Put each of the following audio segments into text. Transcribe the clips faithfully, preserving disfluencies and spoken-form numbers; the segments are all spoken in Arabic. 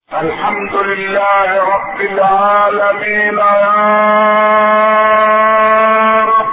الحمد لله رب العالمين يا رب.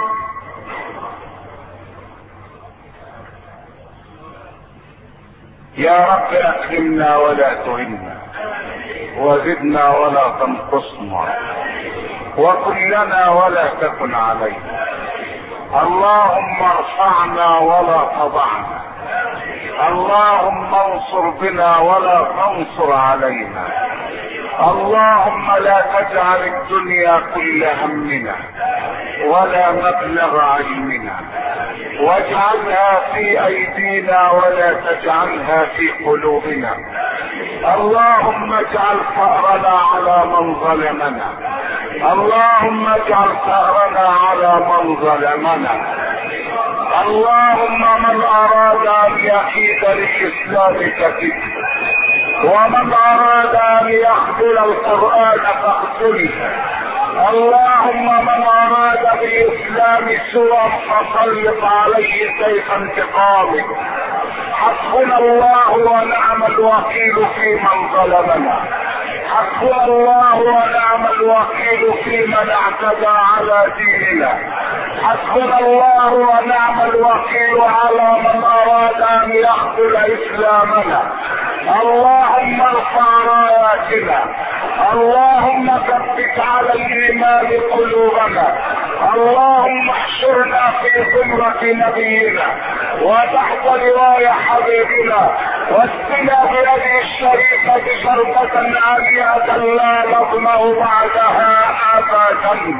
يا رب اكرمنا ولا تهنا، وزدنا ولا تنقصنا، وكلنا ولا تكن علينا. اللهم ارفعنا ولا تضعنا، اللهم انصر بنا ولا تنصر علينا. اللهم لا تجعل الدنيا كل همنا ولا مبلغ علمنا، واجعلها في ايدينا ولا تجعلها في قلوبنا. اللهم اجعل ثأرنا على من ظلمنا، اللهم اجعل ثأرنا على من ظلمنا. اللهم من اراد ان يكيد للاسلام كفيك، ومن اراد ان يخذل القرآن فاخذله. اللهم من اراد بالاسلام سوءا فسلط عليه سيف انتقامك. حسبنا الله ونعم الوكيل في من ظلمنا، حسبنا الله ونعم الوكيل في من اعتدى على ديننا، حسبنا الله ونعم الوكيل على من اراد ان يخذل اسلامنا. اللهم ارفع راياتنا، اللهم ثبت على الايمان قلوبنا، اللهم احشرنا في زمرة نبينا وتحت لواء حبيبنا، واسقنا بيده الشريفة شربة عالية لا نظمأ بعدها ابدا.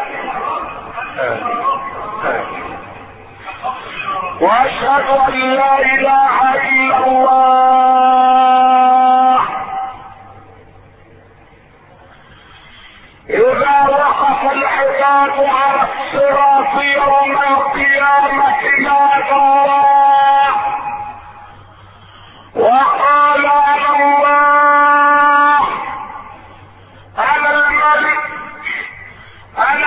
واشهد ان لا اله الا الله. اذا وقف العباد على الصراط يوم القيامة نادى الله وقال انا الله، انا الملك، انا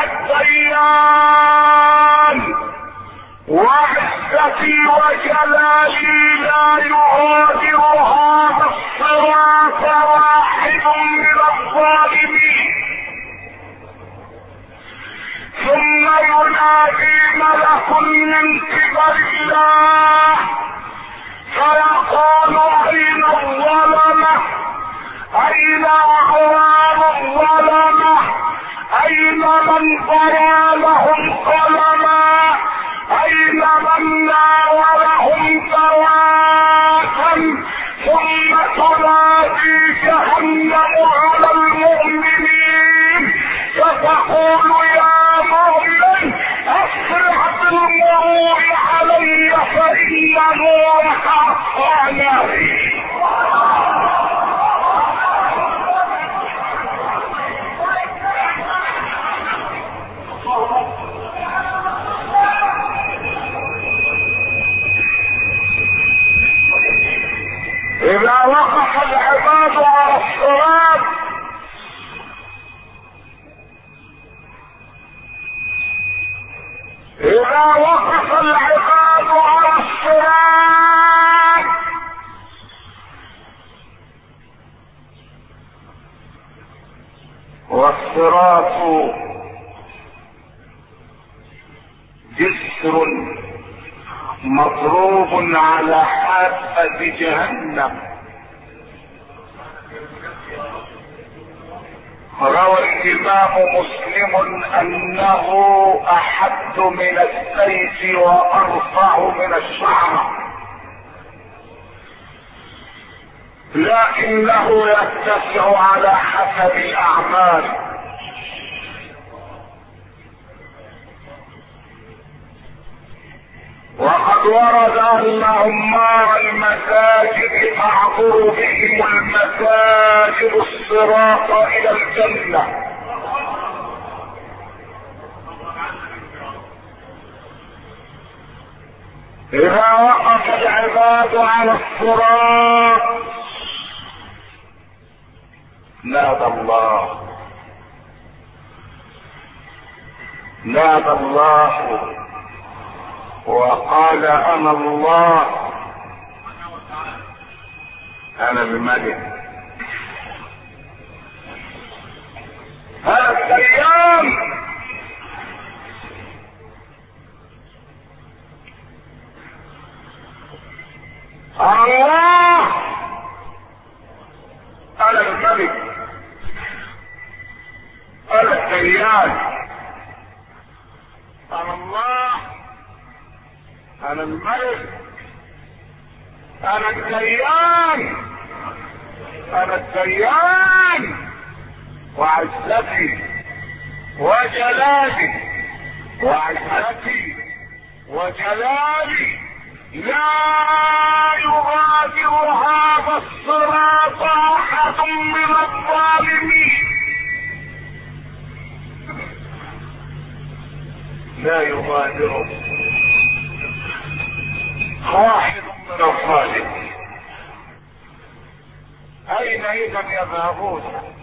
الديان، وعزتي وجلالي لا يغادر هذا الصراط واحد من الظالمين. ثم ينادي ملك من قبل الله فيقول اين الظلمة، اين اعوان الظلمة، اين من ضرى لهم قلما، اين من ناولهم دواء. ثم تنادي جهنم على المؤمنين فتقول يا مؤمن اسرع بالمرور علي فان نورك اطفاني. اذا وقف العباد على الصراط اذا وقف العباد على الصراط والصراط جسر مضروب على حافة جهنم. روى الامام مسلم انه احد من السيف وارفع من الشعرة، لكنه يتسع على حسب الاعمال. وقد ورد ان عمار المساجد تعبر بهم المساجد الصراط الى الجنة. اذا وقف العباد على الصراط نادى الله، نادى الله وقال انا الله، انا الملك، الملك، انا الديان، انا الله، انا الملك، انا الديان، انا الديان، وعزتي وجلالي، وعزتي وجلالي لا يغادر هذا الصراط احد من الظالمين، لا يغادر واحد من الظالمين. اين اذا يذهبون؟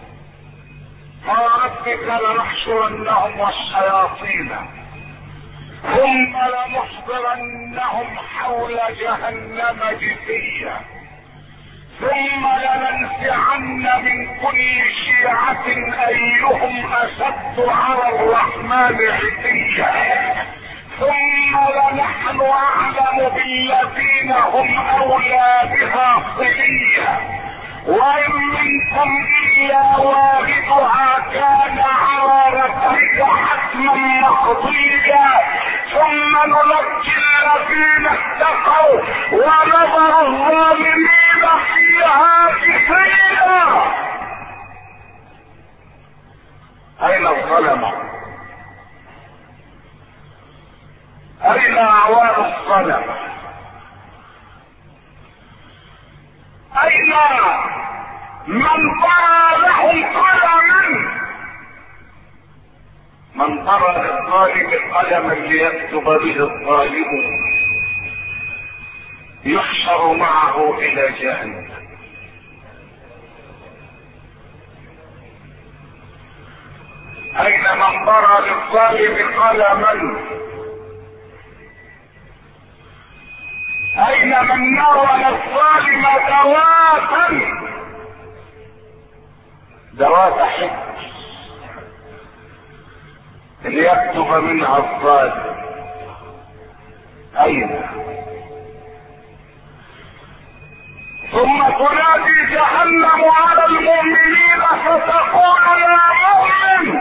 فربك لنحشرنهم والشياطين ثم لنحضرنهم حول جهنم جثيا ثم لننزعن من كل شيعة ايهم اشد على الرحمن عتيا ثم لنحن اعلم بالذين هم اولى بها صليا وان منكم الا واردها كان على ربك حتما مقضيا ثم ننجي الذين اتقوا ونذر الظالمين فيها جثيا. اين الظلمه؟ اين اعوان الظلمه؟ اين من ضرى لهم قلما؟ من ضرى للظالم قلما ليكتب به الظالم يحشر معه الى جهنم. اين من ضرى للظالم قلما؟ اين من ناول الظالم دواتا دوات حكم ليكتب منها الظالم؟ اين؟ ثم تنادي جهنم على المؤمنين فتقول يا مؤمن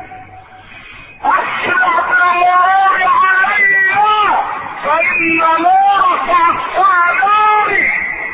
اسرع بالمرور علي فان نورك اقصى ناري.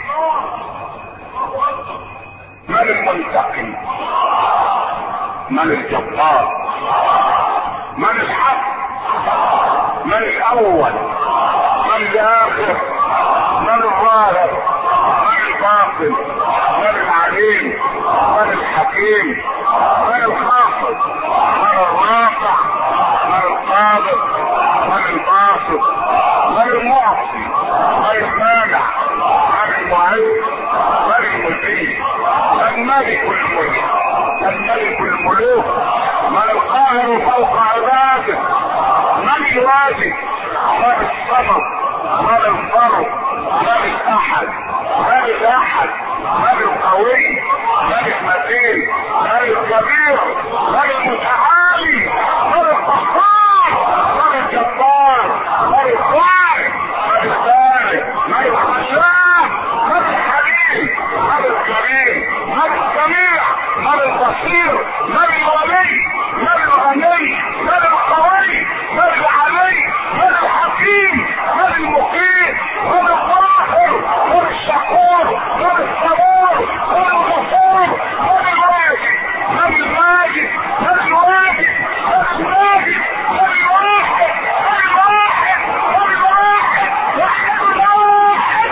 من المنتقم؟ من الجبار؟ من الحق؟ من الاول؟ من الاخر؟ من الظاهر؟ من الباطن؟ من العليم؟ من الحكيم؟ من الخافض؟ من الرافع؟ من القابض؟ من الباسط؟ من المعطي؟ من المانع؟ من المعز؟ من المذل؟ الملك الملك الملك الملوك من القاهر فوق عباده من الواجب من الصمد من الفرد من الاحد من الاحد من القوي من المتين من الكبير من المتعالي من القهار من الجبار من الخالق من البارئ من الخلاق من الحليم من الكريم من السميع من البصير من الولي من الغني من القوي من العلي من الحكيم من المقيم من الظاهر من الشكور من الصبور من الغفور من الواجب من الماجد من الواجب من الماجد من الواحد من الواحد من الواحد وحد الواحد.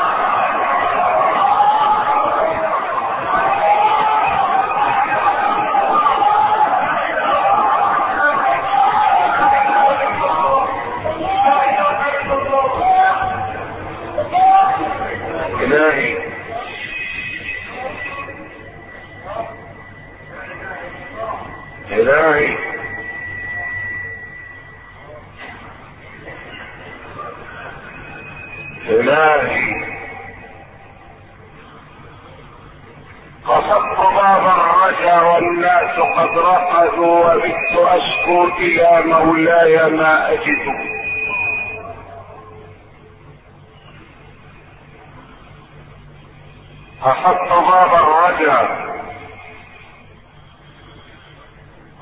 إلهي إلهي إلهي قصدت باب الرجا والناس قد رقدوا وبت أشكو إلى مولاي ما أجد. قصدت باب الرجا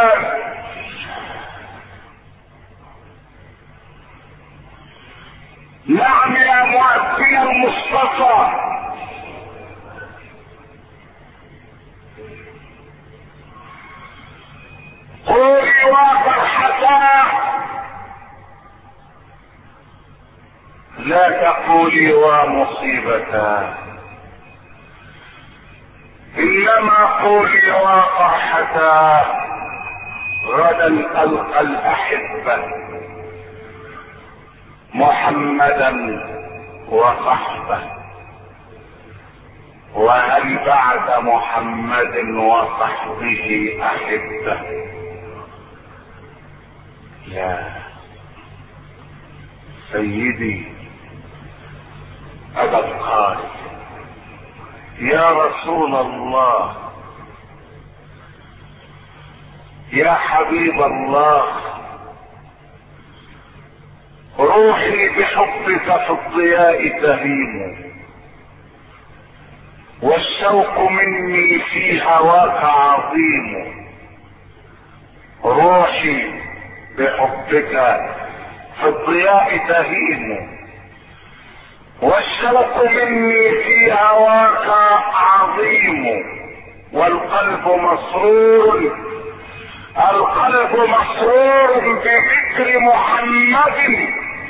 الإنسان. نعم يا مؤذن المصطفى، قولي وفرحتاه، لا تقولي ومصيبتاه، انما قولي وفرحتاه. غدا القى الاحبه محمدا وصحبه، وهل بعد محمد وصحبه احبه؟ لا. سيدي ابا القاسم يا رسول الله، يا حبيب الله، روحي بحبك في الضياء تهيم، والشوق مني في هواك عظيم. روحي بحبك في الضياء تهيم، والشوق مني في هواك عظيم، والقلب مسرور، القلب مسرور بذكر محمد،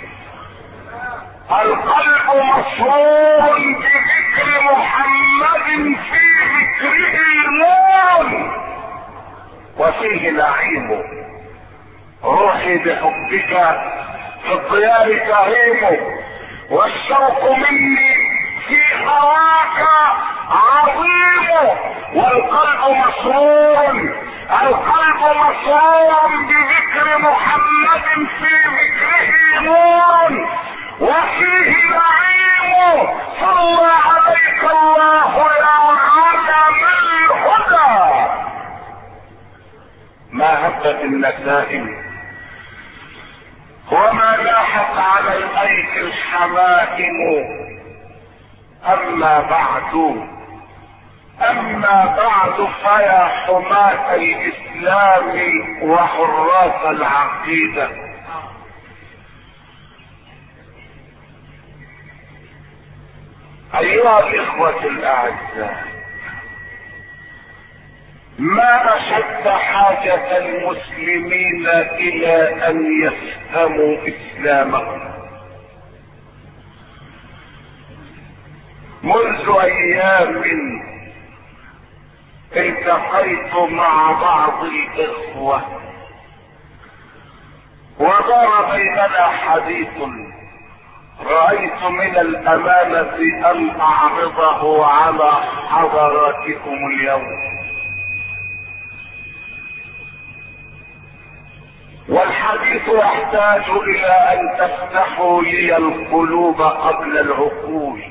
القلب مسرور بذكر محمد، في ذكره نور وفيه نعيم. روحي بحبك في الضياء تهيم، والشوق مني في هواك عظيم، والقلب مسرور، القلب مسرور بذكر محمد، في ذكره نور وفيه نعيم. صلى عليك الله يا علم الهدى. ما هبت النسائم وما لاحت على الايدي الحمائم. اما بعد اما بعد فيا حماة الاسلام وحراس العقيدة، ايها الاخوة الاعزاء، ما اشد حاجة المسلمين الى ان يفهموا اسلامهم. منذ ايام التقيت مع بعض الاخوة ودار بيننا حديث، رأيت من الامانة ان اعرضه على حضراتكم اليوم، والحديث يحتاج الى ان تفتحوا لي القلوب قبل العقول،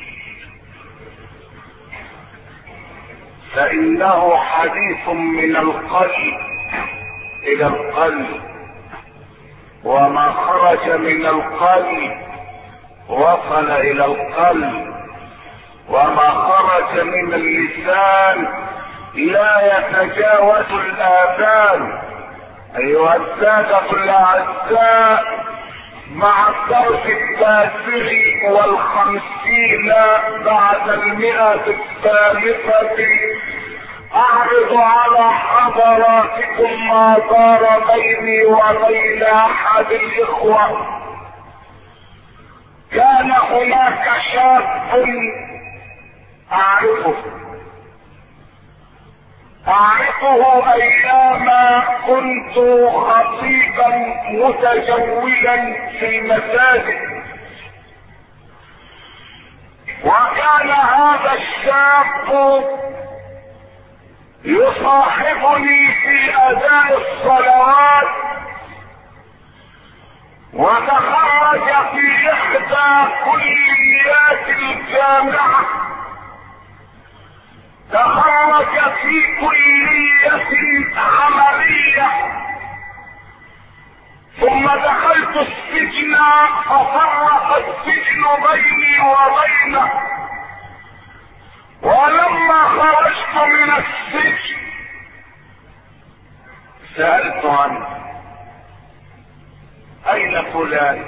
فانه حديث من القلب الى القلب، وما خرج من القلب وصل الى القلب، وما خرج من اللسان لا يتجاوز الاذان. ايها السادة الاعزاء، مع الدرس التاسع والخمسين بعد المئة الثالثة اعرض على حضراتكم ما دار بيني وبين احد الاخوة. كان هناك شاب اعرفه اعرفه ايام كنت خطيبا متجولا في المساجد، وكان هذا الشاب يصاحبني في اداء الصلوات، وتخرج في احدى كليات الجامعة، تخرج في كلية عملية، ثم دخلت السجن ففرق السجن بيني وبينه، ولما خرجت من السجن سألت عنه، اين فلان؟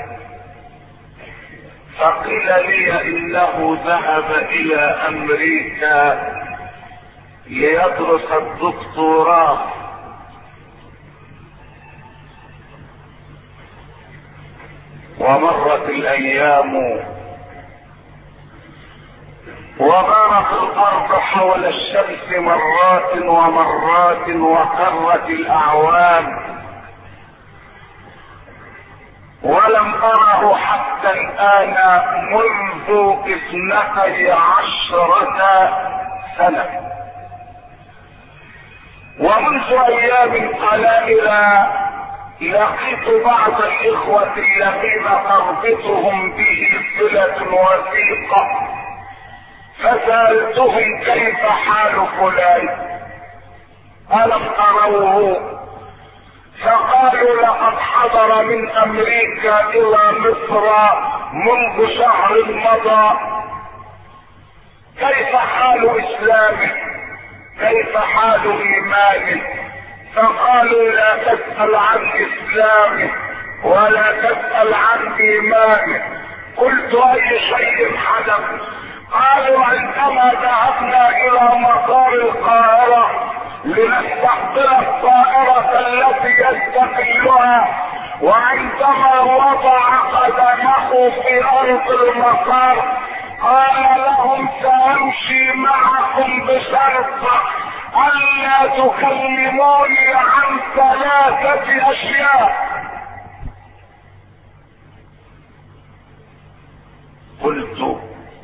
فقيل لي انه ذهب الى امريكا ليدرس الدكتوراه. ومرت الايام ودارت الارض حول الشمس مرات ومرات وقرت الاعوام، ولم اره حتى الان منذ اثنتي عشرة سنة. ومنذ ايام قلائل لقيت بعض الاخوة الذين تربطهم به صلة وثيقة، فسألتهم كيف حال فلان ألم تروه؟ فقالوا لقد حضر من امريكا الى مصر منذ شهر مضى. كيف حال اسلامه؟ كيف حال ايمانه؟ فقالوا لا تسأل عن اسلامه ولا تسأل عن ايمانه. قلت اي شيء حدث؟ قالوا عندما ذهبنا الى مطار القاهرة لنستقبل الطائرة التي يستقبلها، وعندما وضع قدمه في ارض المطار قال لهم سامشي معكم بشرط الا تكلموني عن ثلاثة اشياء. قلت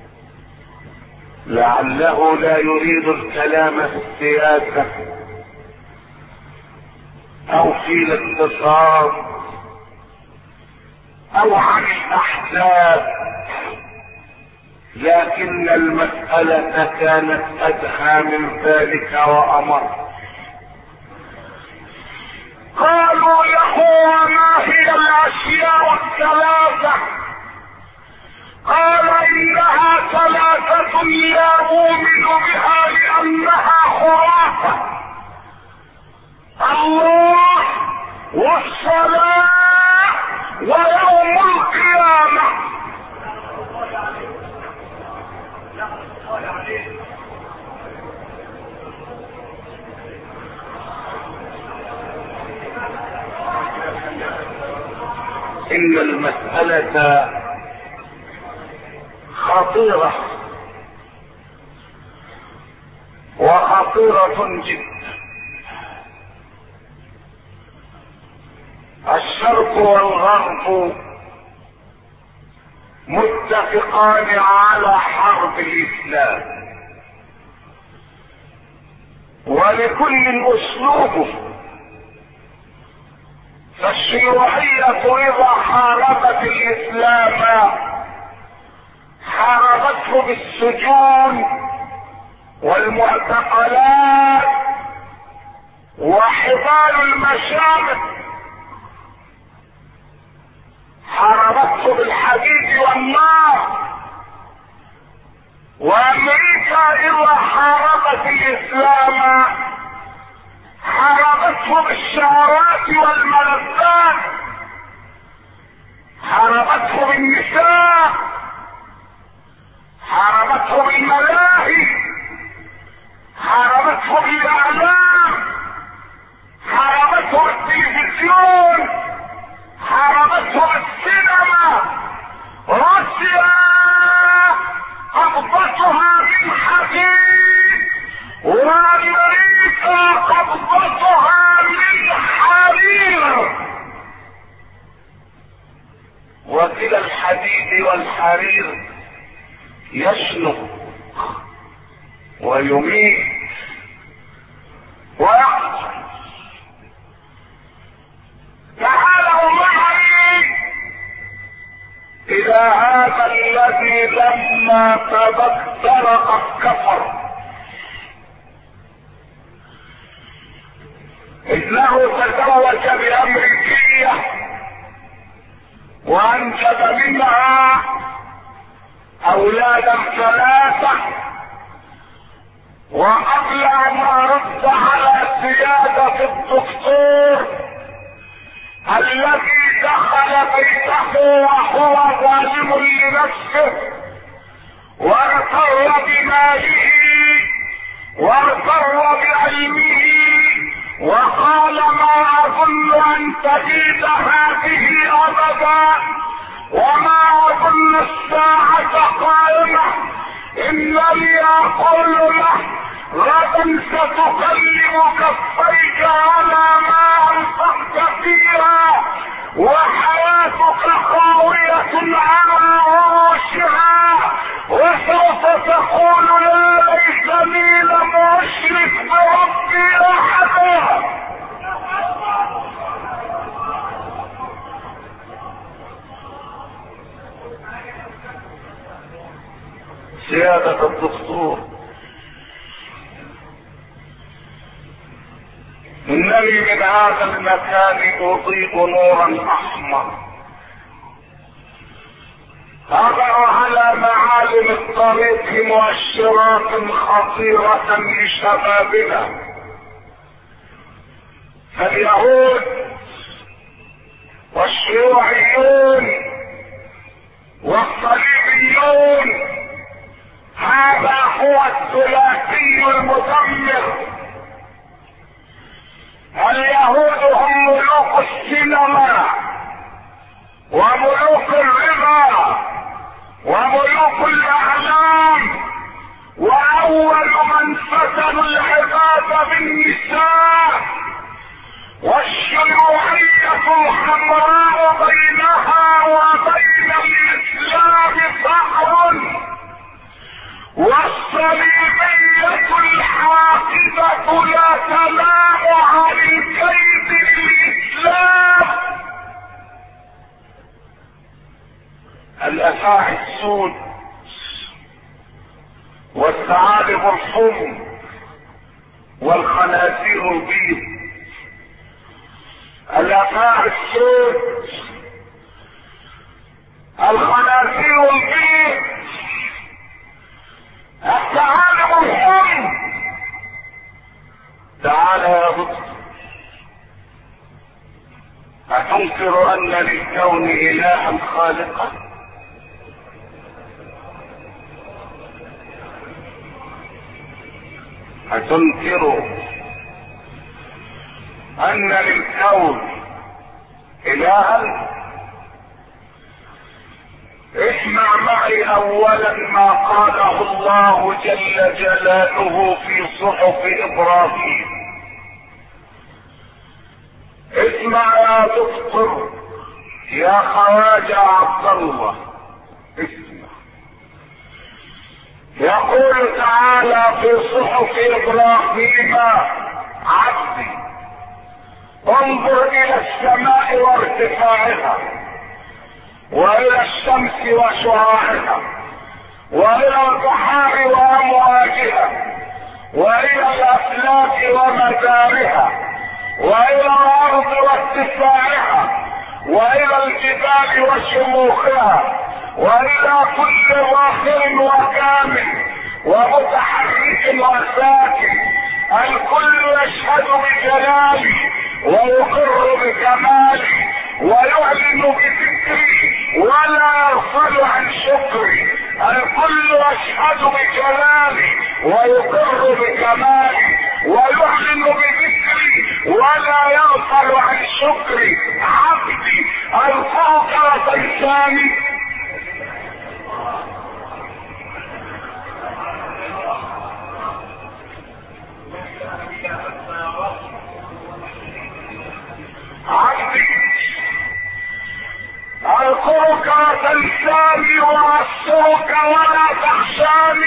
لعله لا يريد الكلام في السياسة او في الاقتصاد او عن الاحزاب، لكن المسألة كانت ادهى من ذلك وامر. قالوا له وما هي الاشياء الثلاثة؟ قال انها ثلاثة لا اؤمن بها لانها خرافة: الله والصلاة ويوم القيامة. ان المسألة خطيرة وخطيرة جدا. الشرق والغرب متفقان على حرب الاسلام، ولكل اسلوبه. فالشيوعية اذا حاربت الاسلام حاربته بالسجون والمعتقلات وحبال المشامخ، حاربته بالحديد والنار. وامريكا اذا حاربت الاسلام حاربته بالشهوات والملذات، حاربته بالنساء، حاربته بالملاهي، حاربته بالاعلام، حاربته بالتلفزيون، حاربته بالسينما. روسيا قبضتها من حديد وامريكا قبضتها من حرير، وكلا الحديد والحرير يشنق ويميت ويقتل. تعالوا معي الى هذا الذي لما تبكر قد كفر. انه تزوج بامريكية وانجب منها اولادا ثلاثة، وقبل ان ارد على سيادة الدكتور الذي دخل بيته وهو ظالم لنفسه واغتر بماله واغتر بعلمه وقال ما اظن ان تزيد هذه ابدا وما اظن الساعة قائمة، انني اقول له غدا ستقلب كفيك على ما انفقت فيها وحياتك خاوية على عروشها، وسوف تقول يا ليتني لم اشرك بربي احدا. سيادة الدكتور، انني من هذا المكان اضيء نورا احمر اضع على معالم الطريق مؤشرات خطيرة لشبابنا، فاليهود والشيوعيون والصليبيون هذا هو الثلاثي المدمر. اليهود هم ملوك السينما وملوك الربا وملوك الاعلام، واول من فتنوا العباد بالنساء، والشيوعية الحمراء بينها وبين الاسلام فقر، والصليبية الحاقدة لا تنام عن الكيد للإسلام. الأفاعي السود والثعالب الحمر والخنازير البيض. الأفاعي السود، الخنازير البيض، الثعالب الحمر. تعال يا دكتور، أتنكر أن للكون إلها خالقا؟ أتنكر أن للكون إلها؟ اسمع معي اولا ما قاله الله جل جلاله في صحف ابراهيم. اسمع يا دكتور يا خواجة عبد الله، اسمع. يقول تعالى في صحف ابراهيم عبدي انظر الى السماء وارتفاعها والى الشمس وشعاعها والى البحار وامواجها والى الافلاك ومدارها والى الارض واتساعها والى الجبال وشموخها والى كل ظاهر وكامل ومتحرك وساكن، الكل يشهد بجلالي ويقر بكمالي ويعلن بذكري ولا يغفل عن شكري. الكل يشهد بجلالي ويقر بكمالي ويعلن بذكري ولا يغفل عن شكري. عبدي الفوق لا تنساني. عبدي اذكرك تنساني واعصرك ولا تخشاني.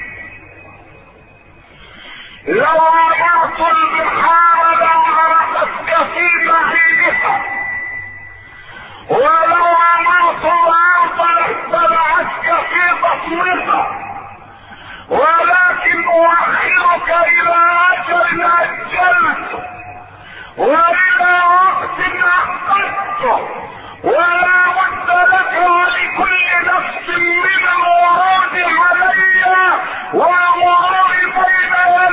لو عبرت البحار لعرفتك في بعيدها، ولو عبرت الارض لاتبعتك في بطنها، ولكن اؤخرك الى اجل اجلته والى وقت عقدته، ولا بد لك ولكل نفس من الورود علي والمرور بين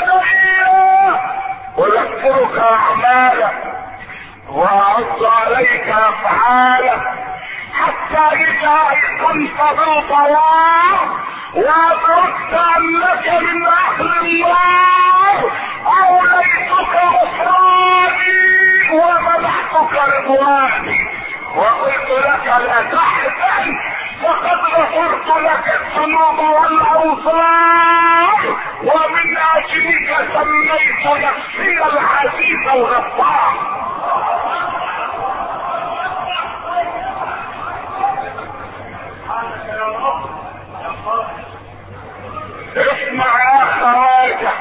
وأعد عليك أفعالك حتى إذا كنت بالطوار وأدركت أنك من أهل النار أوليتك غفراني ومنحتك رضواني وقلت لك لا تحزن فقد غفرت لك الذنوب والأوصار ومن أجلك سميت نفسي العزيز الغفار. اسمع يا خواجه،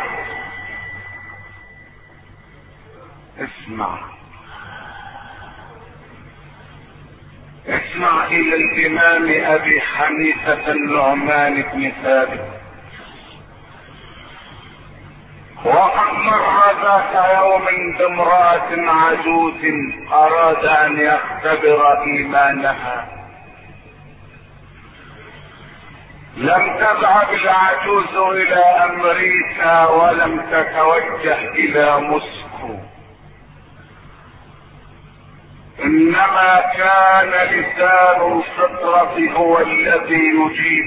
اسمع اسمع الى الامام ابي حنيفة النعمان بن ثابت. وقد مر ذات يوم بامرأة عجوز اراد ان يختبر ايمانها. لم تذهب العجوز الى امريكا ولم تتوجه الى موسكو، انما كان لسان الفطرة هو الذي يجيب.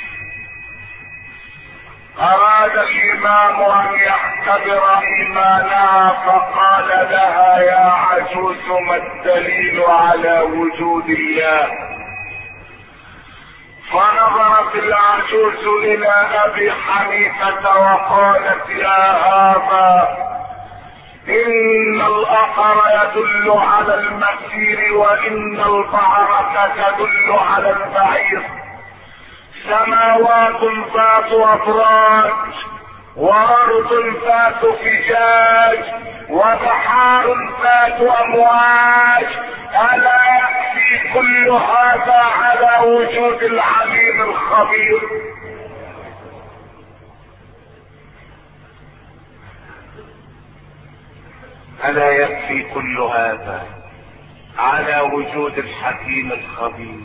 اراد الامام ان يختبر ايمانها فقال لها يا عجوز ما الدليل على وجود الله؟ فنظرت العجوز الى ابي حنيفة وقالت يا هذا ان الاثر يدل على المسير وان البعرة تدل على البعير، سماوات ذات ابراج وارض ذات فجاج وبحار ذات امواج، الا يكفي كل هذا على وجود العليم الخبير؟ الا يكفي كل هذا على وجود الحكيم الخبير؟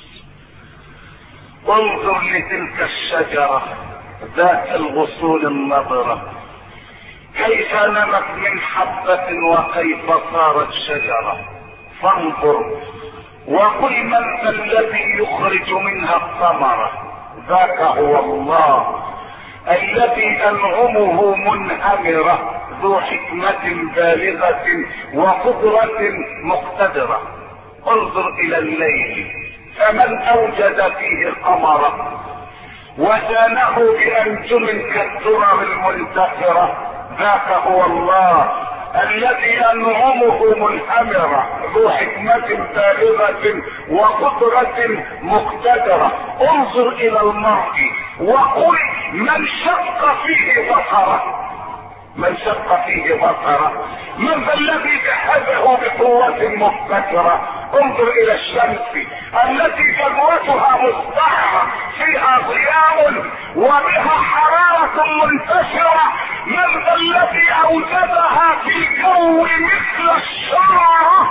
انظر لتلك الشجرة ذات الغصون النضرة كيف نمت من حبة وكيف صارت شجرة. فانظر وقل من ذا الذي يخرج منها الثمرة؟ ذاك هو الله الذي انعمه منهمرة ذو حكمة بالغة وقدرة مقتدرة. انظر الى الليل فمن اوجد فيه قمرا وزانه بانجم كالدرر المنتثرة؟ ذاك هو الله الذي انعمه منهمرة ذو حكمة بالغة وقدرة مقتدرة. انظر الى المرء وقل من شق فيه بصره؟ من شق فيه بصره؟ من ذا الذي جهزه بقوة مبتكرة؟ انظر الى الشمس التي جذوتها مستعرة فيها ضياء وبها حرارة منتشرة، من ذا الذي اوجدها في الجو مثل الشرارة؟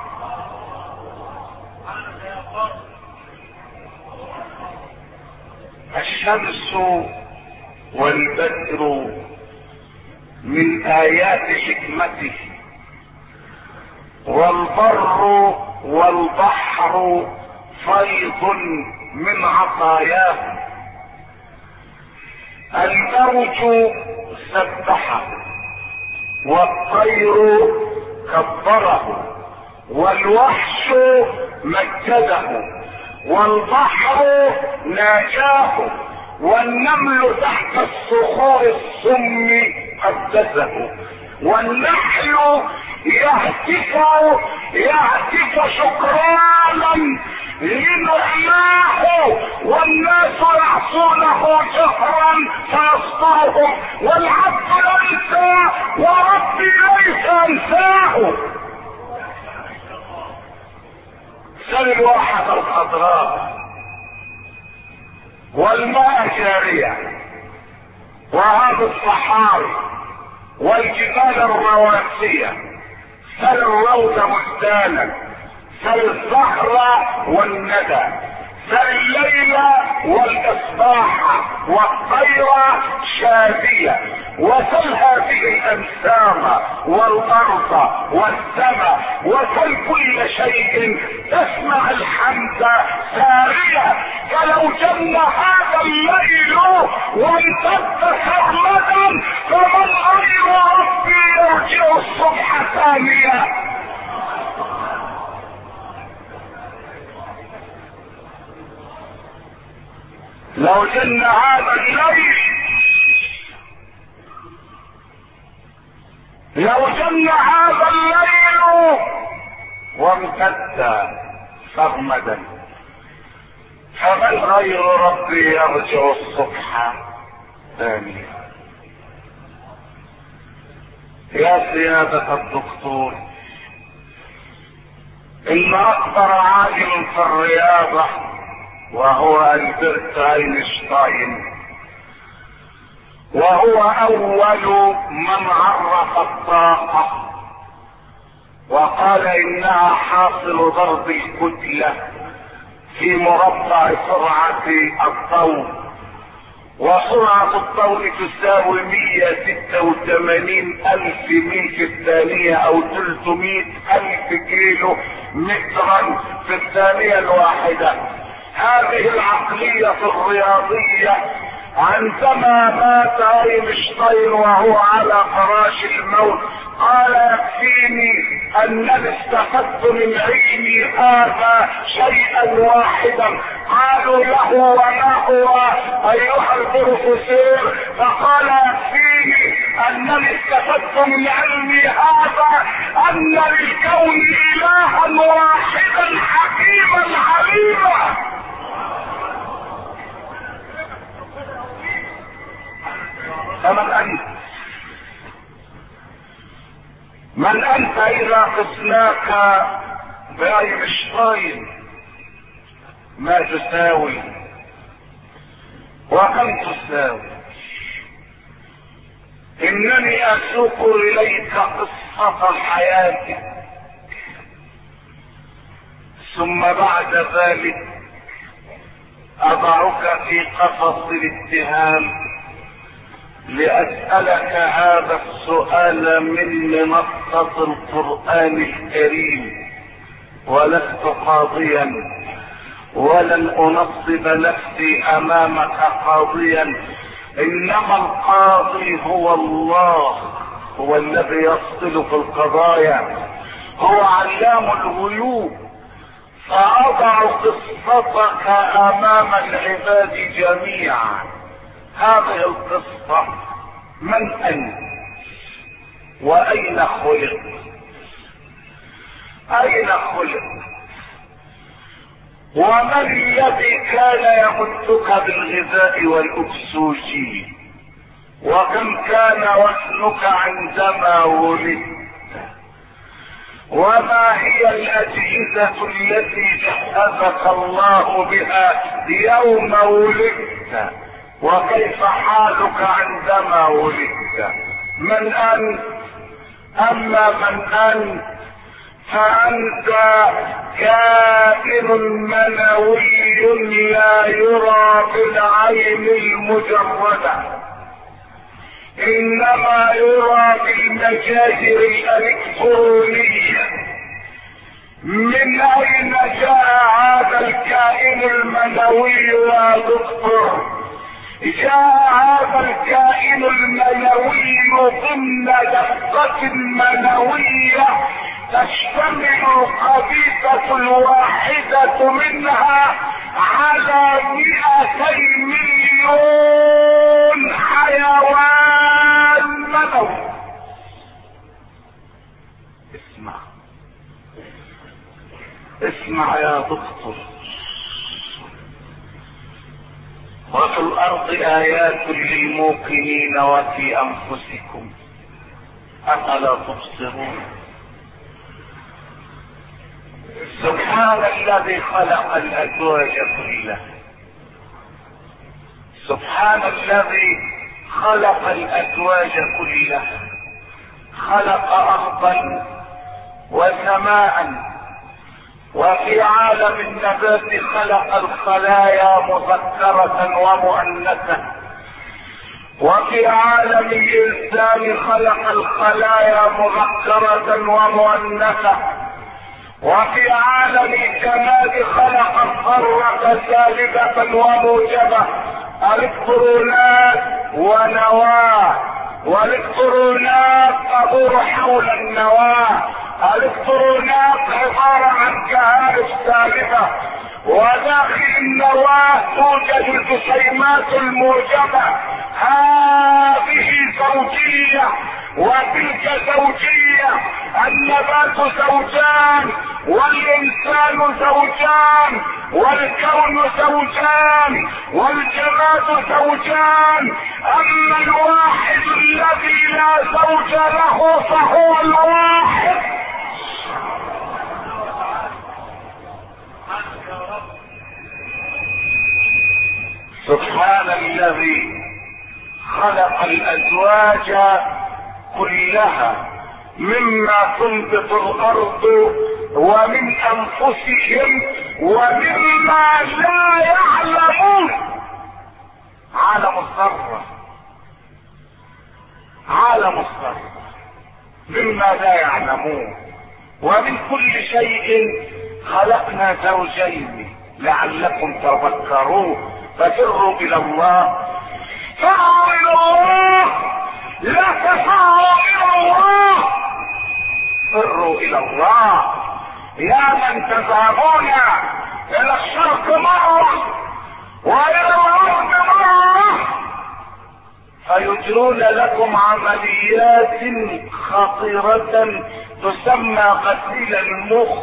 الشمس والبدر من ايات حكمته، والبر والبحر فيض من عطاياه. الموج سبحه والطير كبره والوحش مجده والبحر ناجاه والنمل تحت الصخور الصم قدسه والنحل يهتف يهتف شكرانا لنعماه والناس يعصونه جهرا فيصدرهم والعبد ينسى وربي ليس انساه. سل الواحة الخضراء والماء جارية وهذا الصحاري والجبال الرواسية، سل الروض مستانا، سل الزهر والندى، فالليل والاصباح والطير شادية، وسل هذه الانسام والارض والسماء وسل كل شيء تسمع الحمد سارية. فلو جن هذا الليل وامتد سرمدا فمن غير ربي يرجع الصبح ثانية. لو جن هذا الليل لو جن هذا الليل وامتد سرمدا فمن غير ربي يرجع الصبح ثانيا. يا سيادة الدكتور، ان اكبر عالم في الرياضة وهو ألبرت اينشتاين، وهو اول من عرف الطاقة وقال انها حاصل ضرب الكتلة في مربع سرعة الضوء، وسرعة الضوء تساوي مية ستة وثمانين الف ميل في الثانية او ثلاثمائة الف كيلو مترا في الثانية الواحدة. هذه العقلية الرياضية عندما مات اينشتاين وهو على فراش الموت قال يكفيني انني استفدت من علمي هذا شيئا واحدا. قالوا له وما هو ايها البروفيسور؟ فقال يكفيني انني استفدت من علمي هذا ان للكون الها واحدا حكيما عليما. فمن انت من انت اذا قسناك باينشتاين ما تساوي وكم تساوي؟ انني اسوق اليك قصة الحياة ثم بعد ذلك اضعك في قفص الاتهام لأسألك هذا السؤال من منصة القرآن الكريم، ولست قاضيا ولن أنصب نفسي أمامك قاضيا، إنما القاضي هو الله، هو الذي يفصل في القضايا، هو علام الغيوب. فأضع قصتك أمام العباد جميعا. هذه القصة: من أنت؟ وأين خلق؟ أين خلق؟ ومن الذي كان يمدك بالغذاء والأكسجين؟ وكم كان وزنك عندما ولدت؟ وما هي الأجهزة التي جهزك الله بها يوم ولدت؟ وكيف حالك عندما ولدت؟ من أنت؟ أما من أنت فأنت كائن منوي لا يرى بالعين المجردة، إنما يرى بالمجاهر الإلكترونية. من أين جاء هذا الكائن المنوي يا دكتور؟ جاء هذا الكائن المنوي ضمن دفة منوية تشتمل القذيفة الواحدة منها على مئتي مليون حيوان منوي. اسمع اسمع يا دكتور. وفي الارض ايات للموقنين وفي انفسكم افلا تبصرون. سبحان الذي خلق الازواج كلها، سبحان الذي خلق الازواج كلها، خلق ارضا وسماء وفي عالم النبات خلق الخلايا مذكرة ومؤنثة، وفي عالم الانسان خلق الخلايا مذكرة ومؤنثة، وفي عالم الجماد خلق الذرة سالبة وموجبة، الكترونات ونواة، والالكترونات تدور حول النواة، الالكترونات عبارة عن كهارب سالبة، وداخل النواة توجد الجسيمات الموجبة، هذه زوجية وتلك زوجية، النبات زوجان والإنسان زوجان والكون زوجان والجماد زوجان، أما الواحد الذي لا زوج له فهو الواحد. سبحان الذي خلق الأزواج كلها مما تنبت الأرض ومن أنفسهم ومما لا يعلمون. عالم الذرة، عالم الذرة مما لا يعلمون، ومن كل شيء خلقنا زوجين لعلكم تذكرون. ففروا إلى الله، فروا إلى الله، لا تفروا إلى الله، فروا إلى الله. يا من تذهبون إلى الشرق مرة وإلى الغرب مرة فيجرون لكم عمليات خطيرة تسمى غسيل المخ،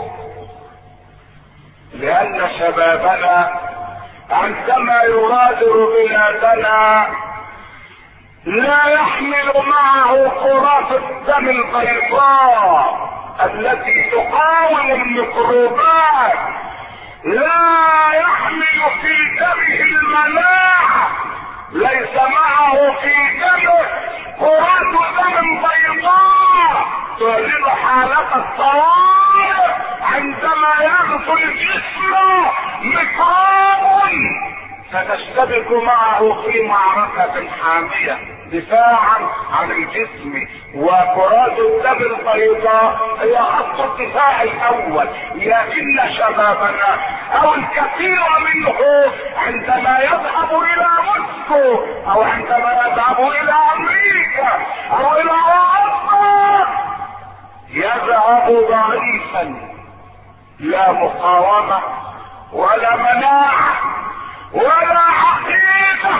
لأن شبابنا عندما يغادر بلادنا لا يحمل معه كرات الدم البيضاء التي تقاوم الميكروبات، لا يحمل في دمه المناعة، ليس معه في دمه كرات دم بيضاء تولد حالة الطوارئ عندما يغزو الجسم ميكروب فتشتبك معه في معركة حامية دفاعا عن الجسم. وكرات الدم البيضاء هي خط الدفاع الاول، لكن شبابنا او الكثير منه عندما يذهب الى موسكو او عندما يذهب الى امريكا او الى اوروبا يذهب ضعيفا، لا مقاومة ولا مناعة ولا حقيقة.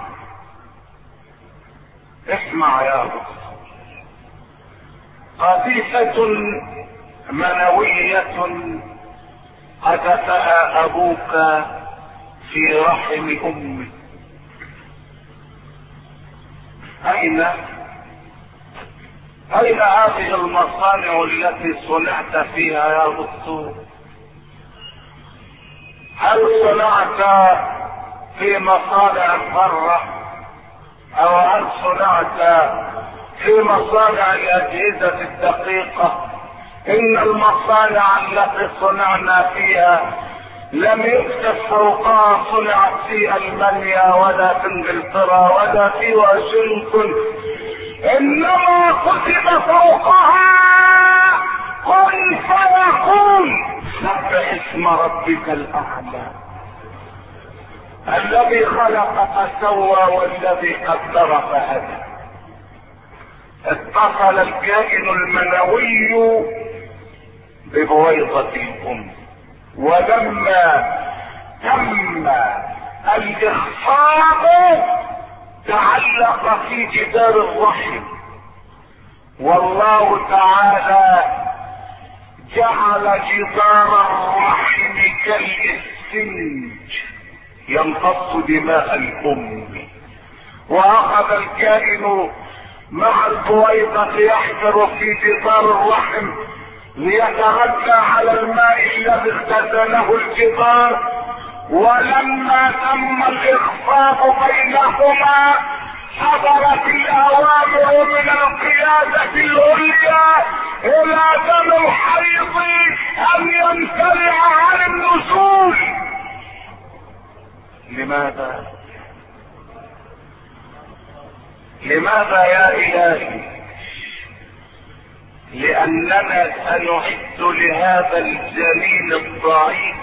اسمع يا رب، قذيفة منوية قذفها ابوك في رحم امك، اين اين هذه المصانع التي صنعت فيها يا دكتور؟ هل صنعت في مصانع الذرة او هل صنعت في مصانع الاجهزة الدقيقة؟ ان المصانع التي صنعنا فيها لم يكتب فوقها صنعت في المانيا ولا في انجلترا ولا في واشنطن، انما كتب فوقها كن فيكون. سبح اسم ربك الاعلى الذي خلق فسوى والذي قدر فهدى. اتصل الكائن المنوي ببويضة الام، ولما تم الاخصاب تعلق في جدار الرحم، والله تعالى جعل جدار الرحم كالاسفنج يمتص دماء الام، واخذ الكائن مع البويضة يحفر في جدار الرحم ليتغذى على الماء الذي اختزنه الجدار. ولما تم الاخفاق بينهما صدرت الاوامر من القيادة العليا الى دم الحيض ان ينتزع لماذا؟ لماذا يا إلهي؟ لأننا سنعد لهذا الجنين الضعيف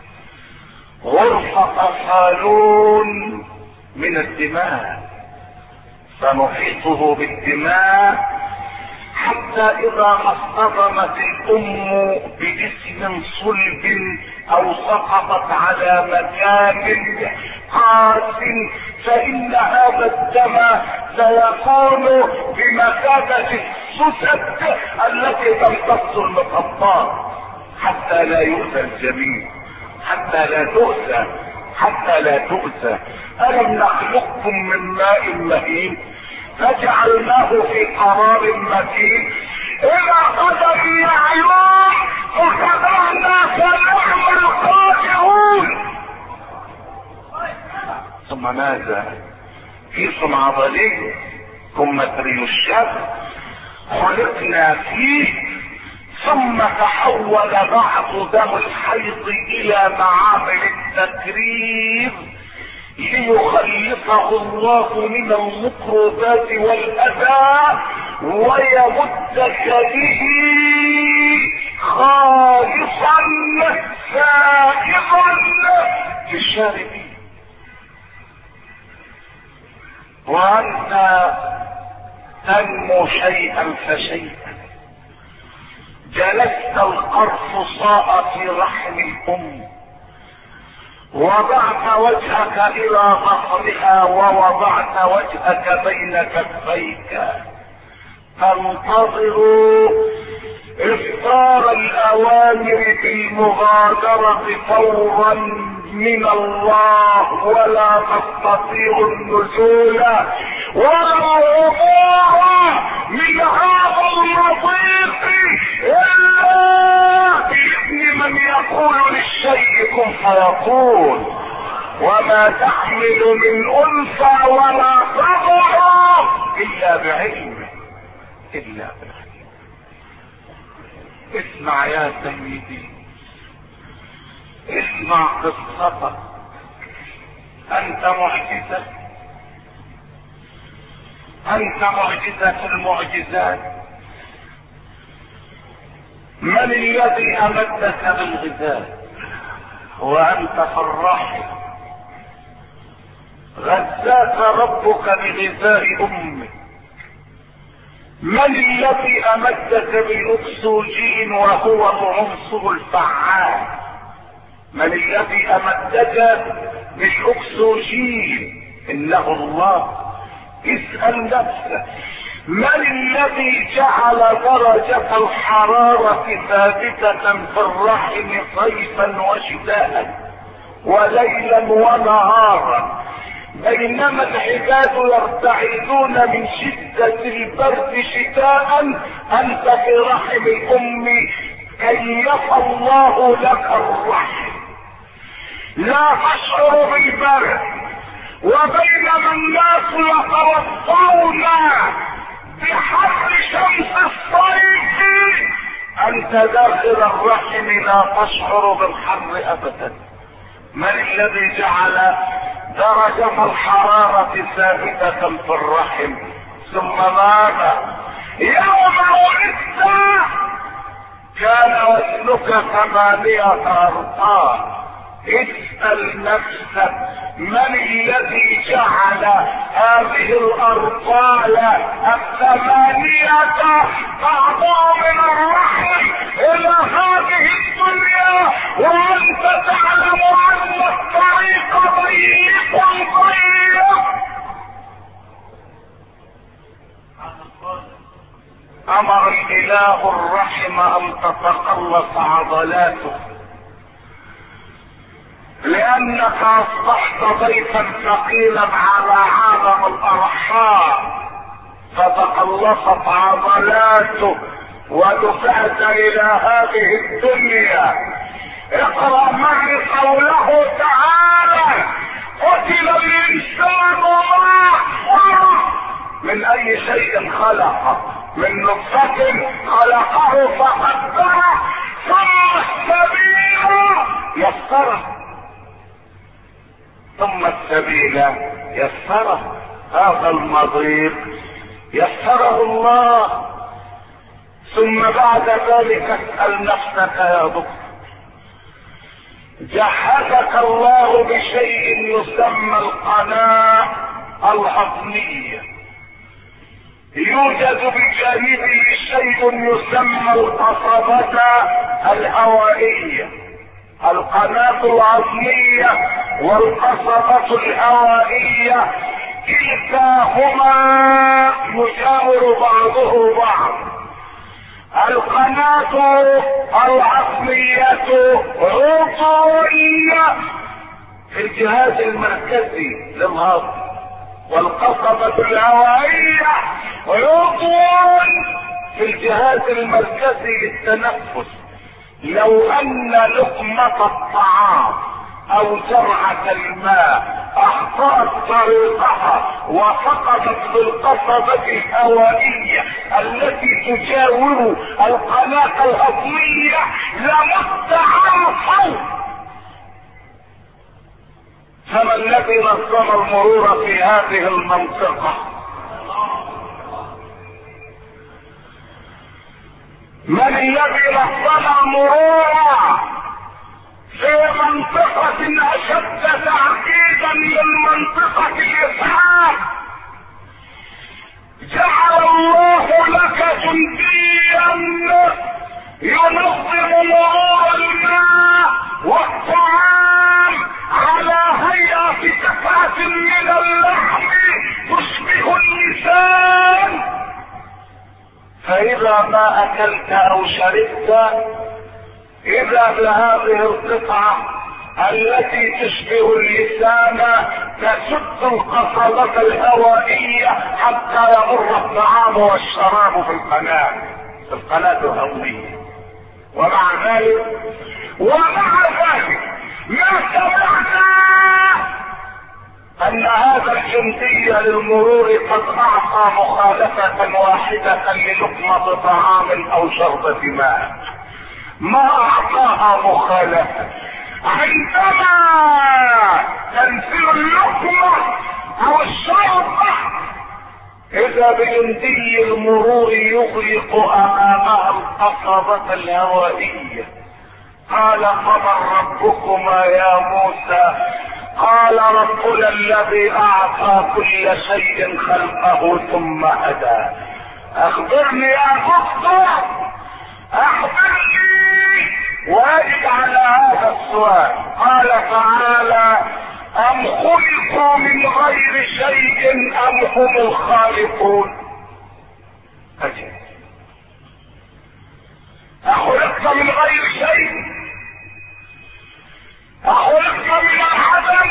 غرفة صالون من الدماء، سنحيطه بالدماء حتى إذا ما اصطدمت الأم بجسم صلب أو سقطت على مكان قاس فإن هذا الدم سيكون بمثابة السسد التي تمتص المطبات حتى لا يؤذى الجميع، حتى لا تؤذى حتى لا تؤذى. ألم نخلقكم من ماء مهين فجعلناه في قرار مكين إلى قدر معلوم فقدرنا فنعم القادرون. ثم ماذا؟ كيس عضلي كمثري الشر خلقنا فيه، ثم تحول بعض دم الحيض الى معامل التكرير ليخلصه الله من الميكروبات والاذى ويمدك به خالصا سائغا للشاربين. وانت تنمو شيئا فشيئا، جلست القرفصاء في رحم الام وضعت وجهك الى ظهرها ووضعت وجهك بين كفيك تنتظر اصدار الاوامر بالمغادرة فورا من الله، ولا تستطيع النزول ولا العبور من هذا المضيق الا باذن من يقول للشيء كن فيكون. وما تحمل من انثى ولا تضع الا بعلمه الا بعلمه. اسمع يا سيدي، اسمع قصتك، انت معجزة، انت معجزة المعجزات. من الذي امدك بالغذاء وانت في الرحم؟ غذاك ربك بغذاء امك. من الذي امدك بالاكسجين وهو العنصر الفعال؟ من الذي امدك بالاكسجين؟ انه الله. اسأل نفسك من الذي جعل درجة الحرارة ثابتة في الرحم صيفا وشتاء وليلا ونهارا، بينما العباد يرتعدون من شدة البرد شتاء؟ انت في رحم الام كيف الله لك الرحم لا تشعر بالبرد، وبينما الناس يتوضؤون بحر شمس الصيف انت داخل الرحم لا تشعر بالحر ابدا. من الذي جعل درجة الحرارة ثابتة في الرحم؟ ثم ماذا؟ يوم ولدت كان وزنك ثمانية أرطال. اسأل نفسك من الذي جعل هذه الأرطال الثمانية تعبر من الرحم إلى هذه الدنيا وأنت تعلم أن الطريق ضيق ضيق؟ أمر الإله الرحم أن تتقلص عضلاته لأنك أصبحت ضيفا ثقيلا على عالم الأرحام، فتقلصت عضلاته ودفعت إلى هذه الدنيا. اقرأ معي قوله تعالى: قتل الإنسان ما أكفره. من أي شيء خلقه؟ من نطفة خلقه فقدره ثم السبيل يسره ثم ثم السبيل يسره. هذا المضيق يسره الله. ثم بعد ذلك اسأل نفسك يا دكتور، جهزك الله بشيء يسمى القناة الهضمية، يوجد بجانبه شيء يسمى القصبة الهوائية. القناة الهضمية والقصبة الهوائية كلتاهما يجاور بعضه بعض. القناة العصبية عضوية في الجهاز المركزي للهضم، والقصبة الهوائية عضو في الجهاز المركزي للتنفس. لو ان لقمة الطعام او جرعة الماء اخطأت طريقها وسقطت في القصبة الهوائية التي تجاور القناة الهضمية لمت على الصوت. فما الذي نظم المرور في هذه المنطقة؟ من الذي نظم المرور في منطقة اشد تعقيدا من منطقة الاسعاف؟ جعل الله لك جنديا ينظم مرور الماء والطعام على هيئة قطعة من اللحم تشبه اللسان، فإذا ما أكلت أو شربت إذا بهذه القطعة التي تشبه اللسان تسد القصبة الهوائية حتى يمر الطعام والشراب في القناة في القناة الهضمية. ومع ذلك ومع ذلك ما سمعنا ان هذا الجندي للمرور قد اعطى مخالفة واحدة للقمة طعام او شربة ماء، ما اعطاها مخالفة. عندما تنزل اللقمة او الشربة اذا بجندي المرور يغلق امامها القصبة الهوائية. قال فمن ربكما يا موسى؟ قال ربنا الذي اعطى كل شيء خلقه ثم هدى. اخبرني يا دكتور، اخبرني. واجب على هذا السؤال. قال تعالى ام خلقوا من غير شيء ام هم الخالقون؟ اجل، اخلقت من غير شيء؟ اخلقت من العدم؟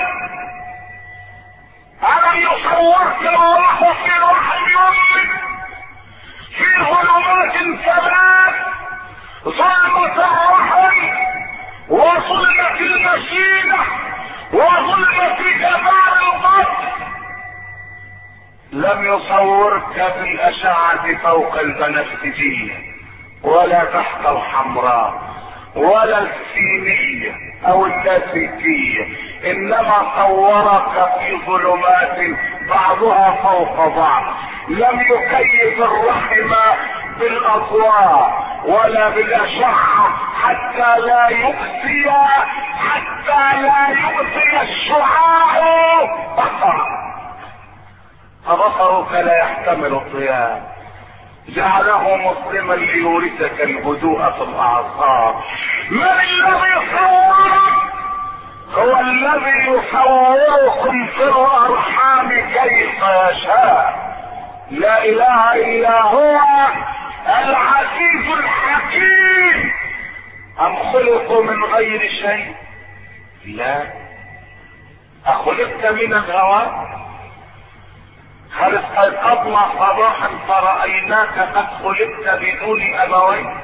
الم يصورك الله في رحم امك في ظلمات ثلاث، ظلمة الرحم وظلمة المشيمة وظلمة جبار البطن. لم يصورك بالاشعة فوق البنفسجية ولا تحت الحمراء ولا السينية او اللاسلكية، انما صورك في ظلمات بعضها فوق بعض. لم يكيف الرحم بالاضواء ولا بالاشعة حتى لا يؤذي حتى لا يؤذي الشعاع بصرك، فبصرك لا يحتمل الضياء. جعله مسلما ليورثك الهدوء في الاعصاب. من الذي صورك؟ هو الذي يصوركم في الارحام كيف يشاء. لا اله الا هو العزيز الحكيم. ام خلقوا من غير شيء؟ لا. اخلقت من الهواء؟ هل استيقظنا صباحا فرأيناك قد خلقت بدون ابوين؟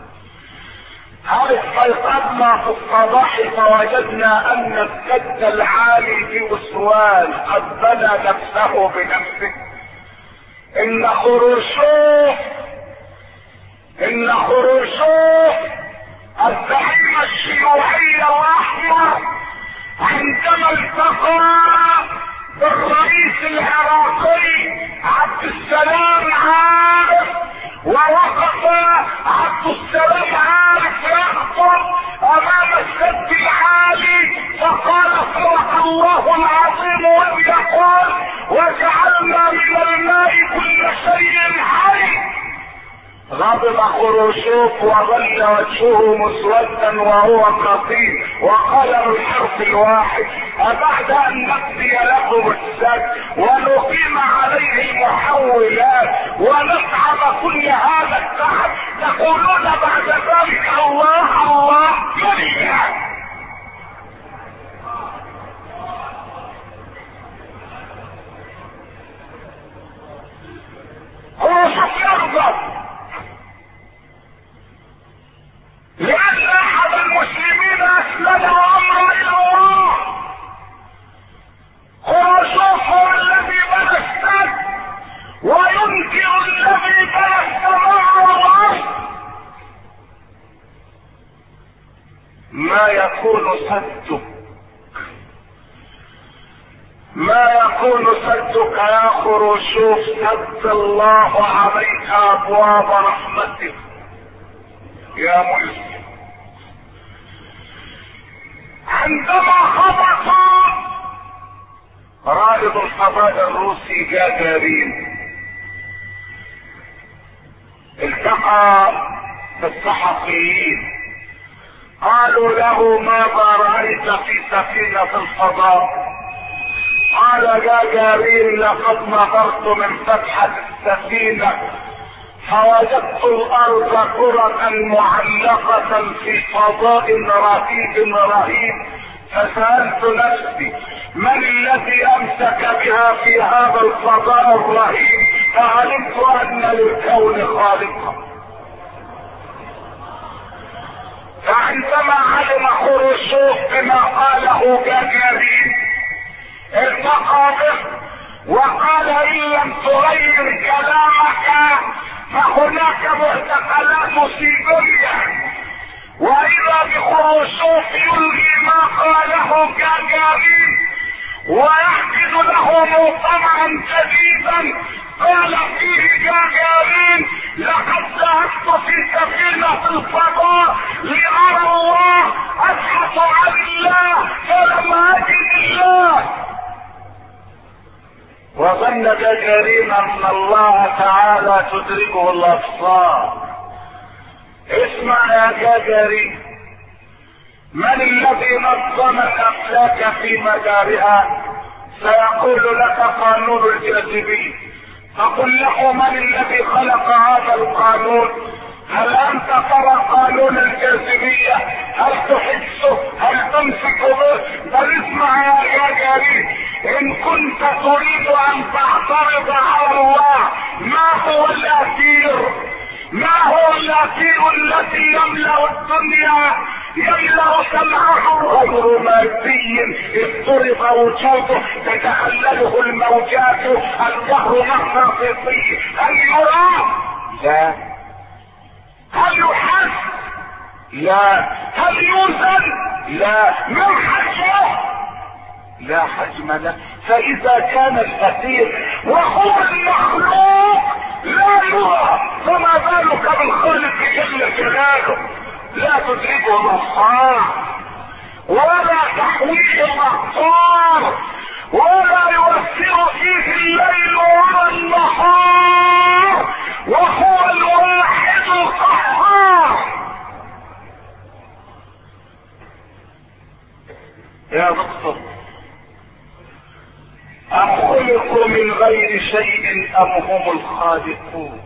هل استيقظنا في الصباح فوجدنا ان السد العالي في اسوان قد بنى نفسه بنفسه؟ ان خروشوف ان خروشوف الزعيم الشيوعي الاحمر عندما التقى بالرئيس العراقي عبد السلام عارف، ووقف عبد السلام عارف يخطب امام السد العالي، فقال صدق الله العظيم واذ يقول وجعلنا من الماء كل شيء حي. غضب خروشوف وظل وجهه مسودا وهو قصير، وقال بالحرف الواحد: أبعد أن نقضي لكم السد ونقيم عليه المحولات ونصعب كل هذا التعب تقولون بعد ذلك الله الله مريا؟ خروشوف يغضب لأن أحد المسلمين أسلم أمره إلى الله. خروشوف هو الذي بنى السد وينكر الذي بنى السماء والأرض. ما يكون سدك ما يكون سدك يا خروشوف، سد الله عليك أبواب رحمته يا مسلم. عندما خبط رائد الفضاء الروسي جاجارين التقى بالصحفيين، قالوا له ماذا رأيت في سفينة الفضاء؟ قال جاجارين لقد نظرت من فتحة السفينة فوجدت الارض كرة معلقة في فضاء رهيب رهيب، فسألت نفسي من الذي امسك بها في هذا الفضاء الرهيب، فعلمت ان للكون خالقا. فعندما علم خروشوف بما قاله جاجارين التقى به وقال ان لم تغير كلامك فهناك معتقلات سيبيريا. واذا بخروشوف يلغي ما قاله جاجارين ويحدث له مؤتمرا جديدا قال فيه جاجارين: لقد ذهبت في سفينة الفضاء لأرى الله، أبحث عن الله فلم أجد الله. وظن جاجارين ان الله تعالى تدركه الابصار. اسمع يا جاجارين، من الذي نظم الافلاك في مدارها؟ سيقول لك قانون الجاذبية. فقل له من الذي خلق هذا القانون؟ هل انت ترى قانون الجاذبية؟ هل تحسه؟ هل تمسك به؟ بل اسمع يا جاجارين، ان كنت تريد ان تعترض على الله، ما هو الاثير ما هو الاثير الذي يملأ الدنيا يملأ سمعه؟ غير مادي اضطرب وجوده تتخلله الموجات، الدهر مغناطيسي. هل يرى؟ لا. هل يحس؟ لا. هل يوزن؟ لا. من حجمه؟ لا حجم له. فاذا كان الاثير وهو المخلوق لا يرى، فما بالك بالخالق جل جلاله؟ لا تدركه الابصار ولا تحويه الاقطار ولا يؤثر فيه الليل ولا النهار، وهو الواحد القهار. يا دكتور، أم خلقوا من غير شيء أم هم الخالقون؟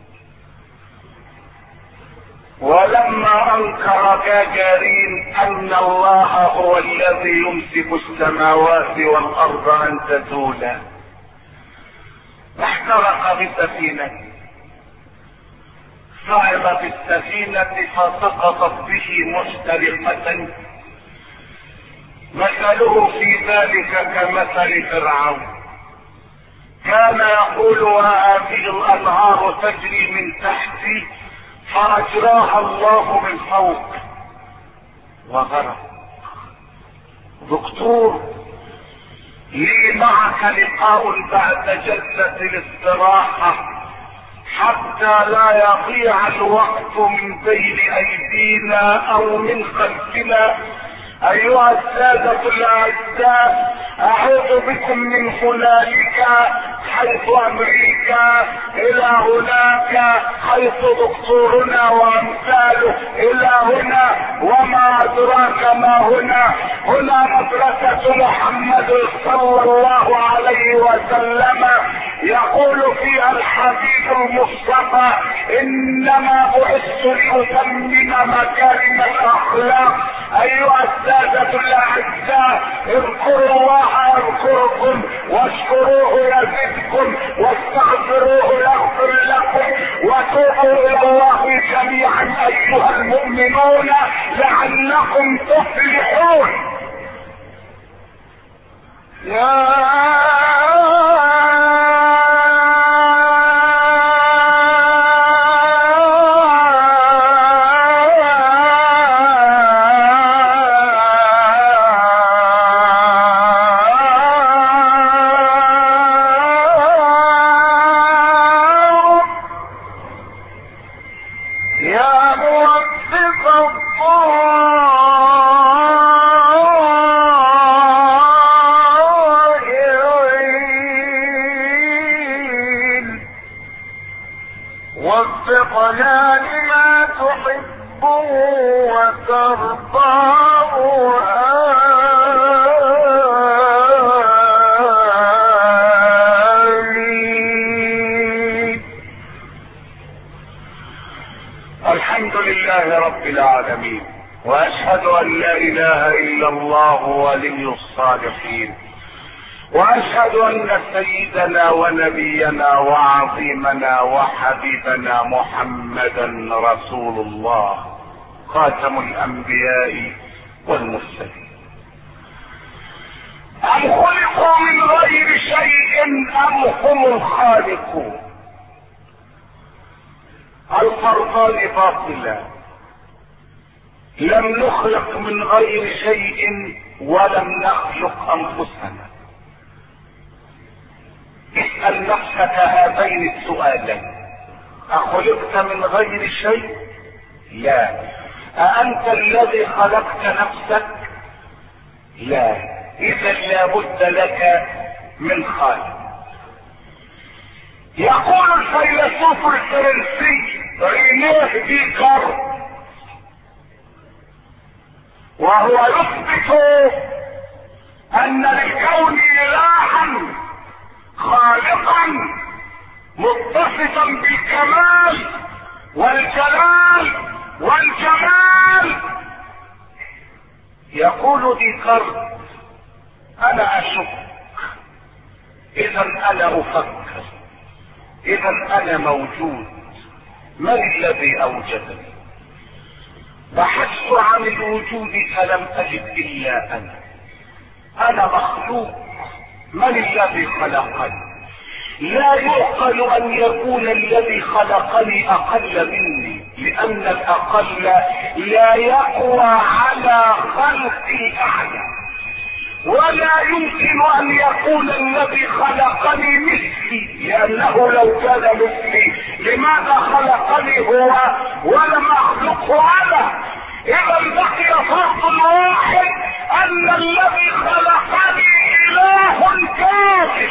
ولما أنكر جاجارين أن الله هو الذي يمسك السماوات والأرض أن تزولا، احترق بسفينته، صعد بالسفينة فسقطت به محترقة، مثله في ذلك كمثل فرعون، كان يقول وهذه الأنهار تجري من تحتي فأجراها الله من فوق، وغرق دكتور لي معك لقاء بعد جلسة الاستراحة حتى لا يضيع الوقت من بين ايدينا او من خلفنا. ايها السادة الاعزاء، اعود بكم من هنالك حيث امريكا الى هناك حيث دكتورنا وامثاله الى هنا، وما ادراك ما هنا. هنا مدرسة محمد صلى الله عليه وسلم، يقول فيها الحبيب المصطفى: انما بعثت لاتمم مكارم الاخلاق. ايها السادة الاعزاء، اذكروا الله يذكركم، واشكروه يزدكم، واستغفروه يغفر لكم، وتوبوا الى الله جميعا ايها المؤمنون لعلكم تفلحون. يا وفقنا لما تحبه وترضاه. آمين. الحمد لله رب العالمين، واشهد ان لا اله الا الله ولي الصالحين، واشهد ان سيدنا ونبينا وعظيمنا وحبيبنا محمدا رسول الله خاتم الانبياء والمرسلين. ام خلقوا من غير شيء ام هم الخالقون؟ الفرضان باطلا. لم نخلق من غير شيء ولم نخلق انفسنا. اسأل نفسك هذين السؤالين: أخلقت من غير شيء؟ لا. أأنت الذي خلقت نفسك؟ لا. إذا لابد لك من خالق. يقول الفيلسوف الفرنسي رينيه ديكارت، وهو يثبت أن للكون إلها خالقا متصفا بالكمال والجلال والجمال. يقول ديكارت: انا اشك، اذا انا افكر، اذا انا موجود. من الذي اوجدني؟ بحثت عن الوجود فلم اجد الا انا. انا مخلوق. من الذي خلقني؟ لا يعقل ان يكون الذي خلقني اقل مني، لان الاقل لا يقوى على خلق الاعلى، ولا يمكن ان يكون الذي خلقني مثلي، لانه لو كان مثلي لماذا خلقني هو ولم اخلقه انا؟ اذا بقي فرض واحد: ان الذي خلقني اله كامل،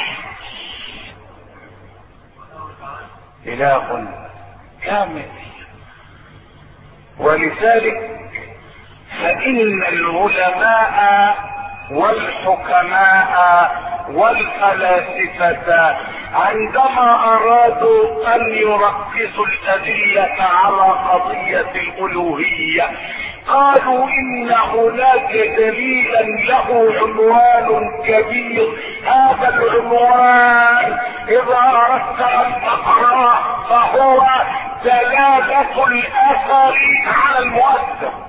اله كامل. ولذلك فان العلماء والحكماء والفلاسفة عندما ارادوا ان يركزوا الادلة على قضية الالوهية قالوا ان هناك دليلا له عنوان كبير. هذا العنوان اذا اردت ان تقرأه فهو دلالة الاثر على المؤثر.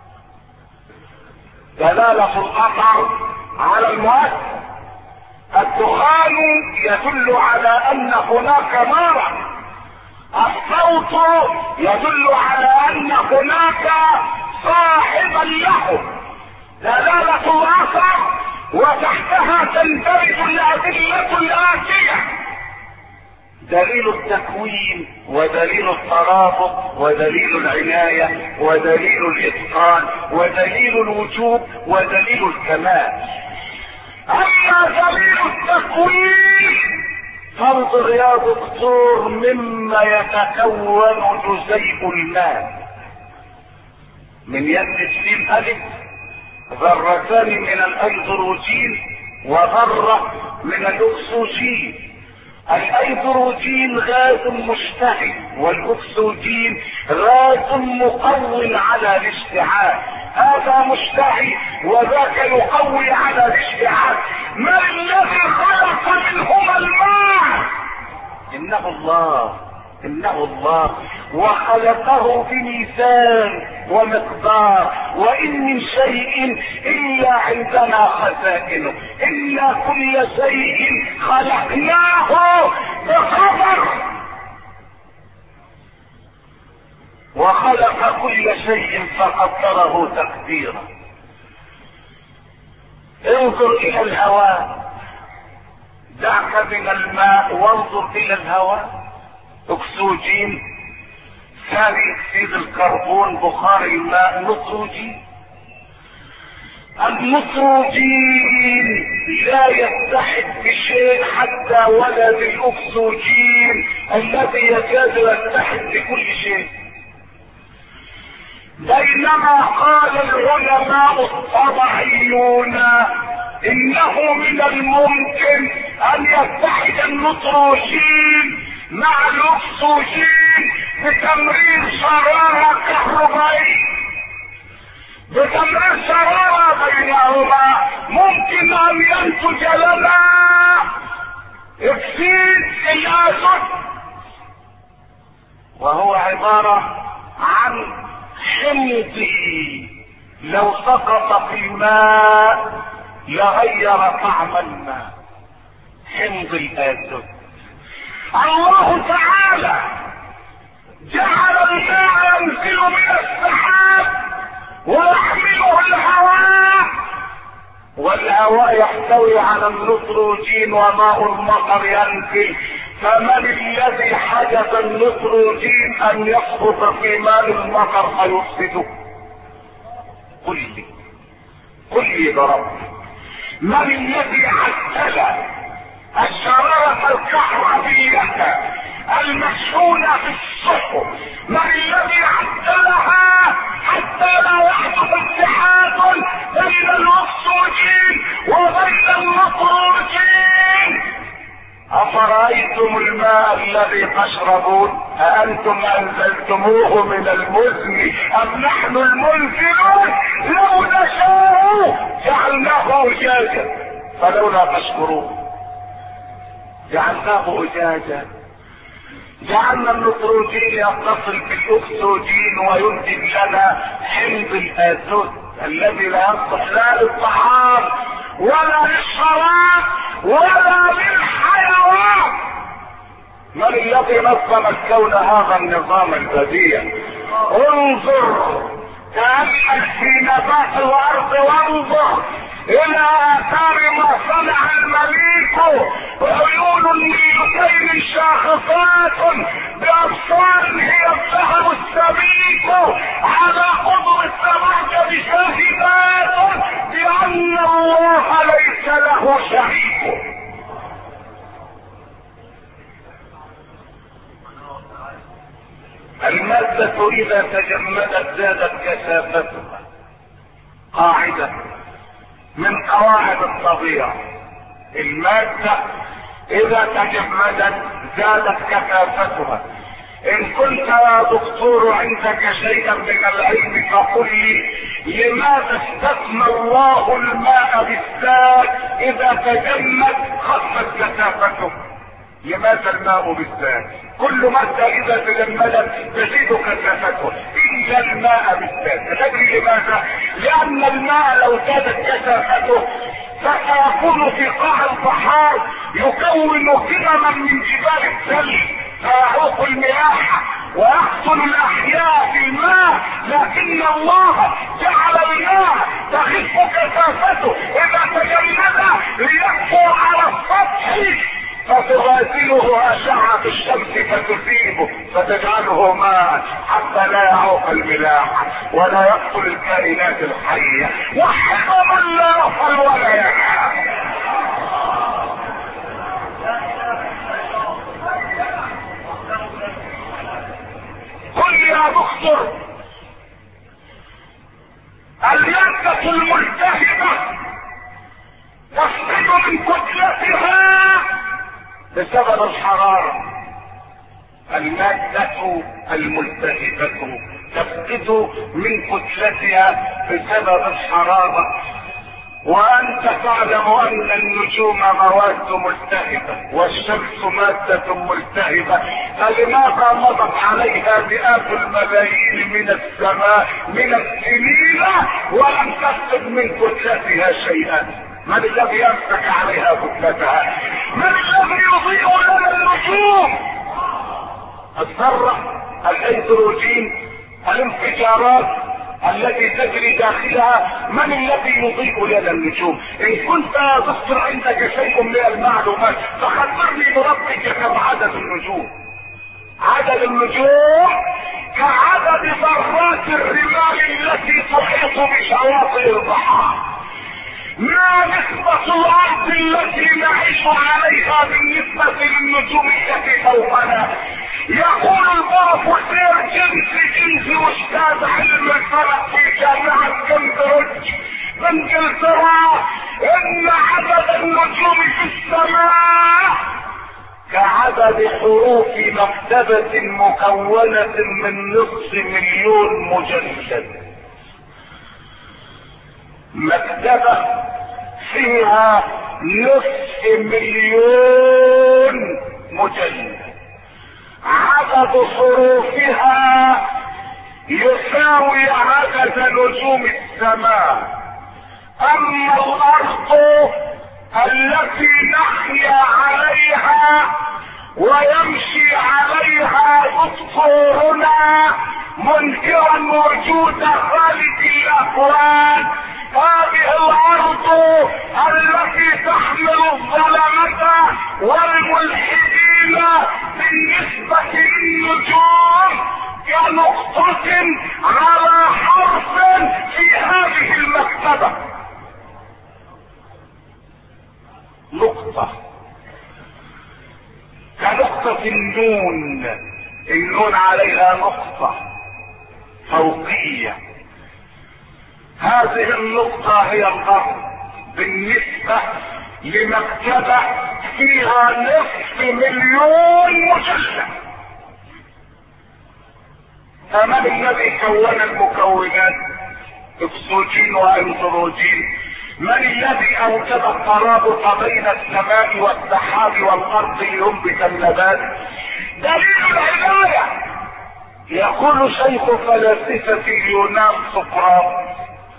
دلالة الاثر على المؤثر. الدخان يدل على ان هناك نارا، الصوت يدل على ان هناك صاحبا له. دلالة الاثر وتحتها تندرج الأدلة الآتية: دليل التكوين، ودليل الترابط، ودليل العناية، ودليل الإتقان، ودليل الوجوب، ودليل الكمال. أما دليل التكوين فانظر يا دكتور مما يتكون جزيء الماء. من يد سين ألف ذرتان من الأيدروجين وذرة من الأكسجين. الأيدروجين غاز مشتعل، والأكسجين غاز مقوي على الاشتعال. هذا مشتعل وذاك يقوي على الاشتعال. ما الذي خلق منهما الماء؟ إنه الله، إنه الله، وخلقه بميزان ومقدار. وإن من شيء إلا عندنا خزائنه، إلا كل شيء خلقناه بقدر، وخلق كل شيء فقدره تقديرا. انظر إلى الهواء، دعك من الماء وانظر إلى الهواء. اكسجين، ثاني اكسيد الكربون، بخار الماء، نيتروجين. النيتروجين لا يتحد بشيء حتى ولا بالاكسجين الذي يكاد يتحد بكل شيء. بينما قال العلماء الطبيعيون انه من الممكن ان يتحد النيتروجين مع الاكسجين بتمرير شرارة كهربائية، بتمرير شرارة بينهما ممكن ان ينتج لنا اكسيد الازوت، وهو عبارة عن حمضي لو سقط في الماء لغير طعم الماء، حمض الازوت. الله تعالى جعل الماء ينزل من السحاب ويحمله الهواء، والهواء يحتوي على النيتروجين وماء المطر ينزل. فمن الذي حدث النيتروجين ان يسقط في ماء المطر فيفسده؟ قل لي، قل لي برب، من الذي عدل الشرارة الكهربية المشحونة في الصحف؟ من الذي عدلها حتى لا يحدث اتحاد بين الاكسجين وبين النيتروجين؟ افرأيتم الماء الذي تشربون أأنتم انزلتموه من المزن ام نحن المنزلون؟ لو نشاء جعلناه اجاجا فلولا تشكرون. جعلناه اجاجا، جعلنا النيتروجين يتصل بالاكسجين وينتج لنا حمض الازوت الذي لا يصلح لا للطعام ولا للشراب ولا للحيوان. من الذي نظم الكون هذا النظام البديع؟ انظر، تأمل في نبات الارض وانظر الى اثار ما صنع المليك. عيون ليلتين شاخصات بابصار هي الذهب السميك، على قدر السماء بشاهدات بان الله ليس له شريك. المادة اذا تجمدت زادت كثافتها، قاعدة من قواعد الطبيعة. المادة اذا تجمدت زادت كثافتها. ان كنت يا دكتور عندك شيئا من العلم فقل لي، لماذا استثنى الله الماء بالذات؟ اذا تجمد خفت كثافته. لماذا الماء بالذات؟ كل مادة اذا تجمدت تزيد كثافته الا الماء بالذات. تدري لماذا؟ لان الماء لو زادت كثافته فسيكون في قاع البحار يكون قمما من جبال الثلج فيعوق المياه ويقتل الاحياء في الماء. لكن الله جعل الماء تخف كثافته اذا تجمد ليكبر على السطح فتغازله أشعة الشمس فتثيبه فتجعله ماء حتى لا يعوق الملاحة ولا يقتل الكائنات الحية. وحد من لا يصل ولا ينام. قل يا دكتور، المادة الملتهبة تفقد من كتلتها بسبب الحرارة. المادة الملتهبة تفقد من كتلتها بسبب الحرارة، وانت تعلم ان النجوم مواد ملتهبة والشمس مادة ملتهبة، فلماذا مضت عليها مئات الملايين من السماء من السنين ولم تفقد من كتلتها شيئا؟ من الذي يمسك عليها كتلتها؟ من الذي يضيء لنا النجوم؟ الذرة، الهيدروجين، الانفجارات التي تجري داخلها، من الذي يضيء لنا النجوم؟ ان كنت يا دكتور عندك شيء من المعلومات فخبرني بربك كم عدد النجوم. عدد النجوم كعدد ذرات الرمال التي تحيط بشواطئ البحار. ما نسبة الارض التي نعيش عليها بالنسبة للنجوم التي فوقنا؟ يقول البروفيسور جيمس جيمس استاذ علم الفلك في جامعة كامبريدج بانجلترا ان عدد النجوم في السماء كعدد حروف مكتبة مكونة من نصف مليون مجلد. مكتبة فيها نصف مليون مجلد، عدد حروفها يساوي عدد نجوم السماء. اما الارض التي نحيا عليها ويمشي عليها دكتورنا منكرا وجود خالق الاكوان، هذه الارض التي تحمل الظلمة والملحدين بالنسبة للنجوم كنقطة على حرف في هذه المكتبة. نقطة كنقطة النون، النون عليها نقطة فوقية. هذه النقطة هي الأرض بالنسبة لمكتبة فيها نصف مليون مجلد. فمن الذي كون المكونات؟ اكسجين وهيدروجين. من الذي اوجد الترابط بين السماء والسحاب والارض لينبت النبات؟ دليل العناية. يقول شيخ فلاسفة اليونان سقراط: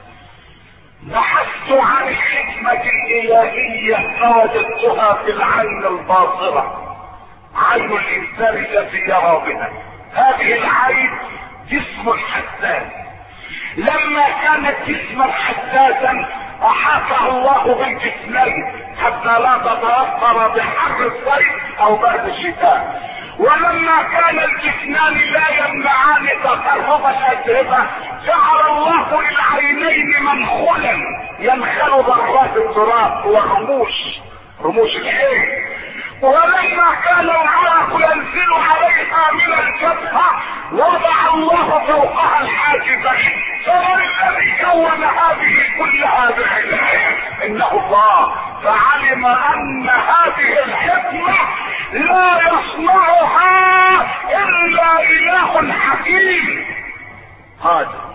بحثت عن الحكمة الإلهية فوجدتها في العين الباصرة، عين الإنسان التي يرى بها. هذه العين جسم حساس، لما كانت جسما حساسا احاطه الله بالجسمين حتى لا تتاثر بحر الصيف او برد الشتاء، ولما كان الجسمان لا يمنعان تقرب الاتربه جعل الله للعينين منخلا ينخل ذرات التراب والرموش، رموش العين. ولما كان العرق ينزل عليها من الجبهة وضع الله فوقها الحاجبين. فمن الذي كون هذه كلها بعناية؟ انه الله. فعلم ان هذه الحكمة لا يصنعها الا اله حكيم قادر.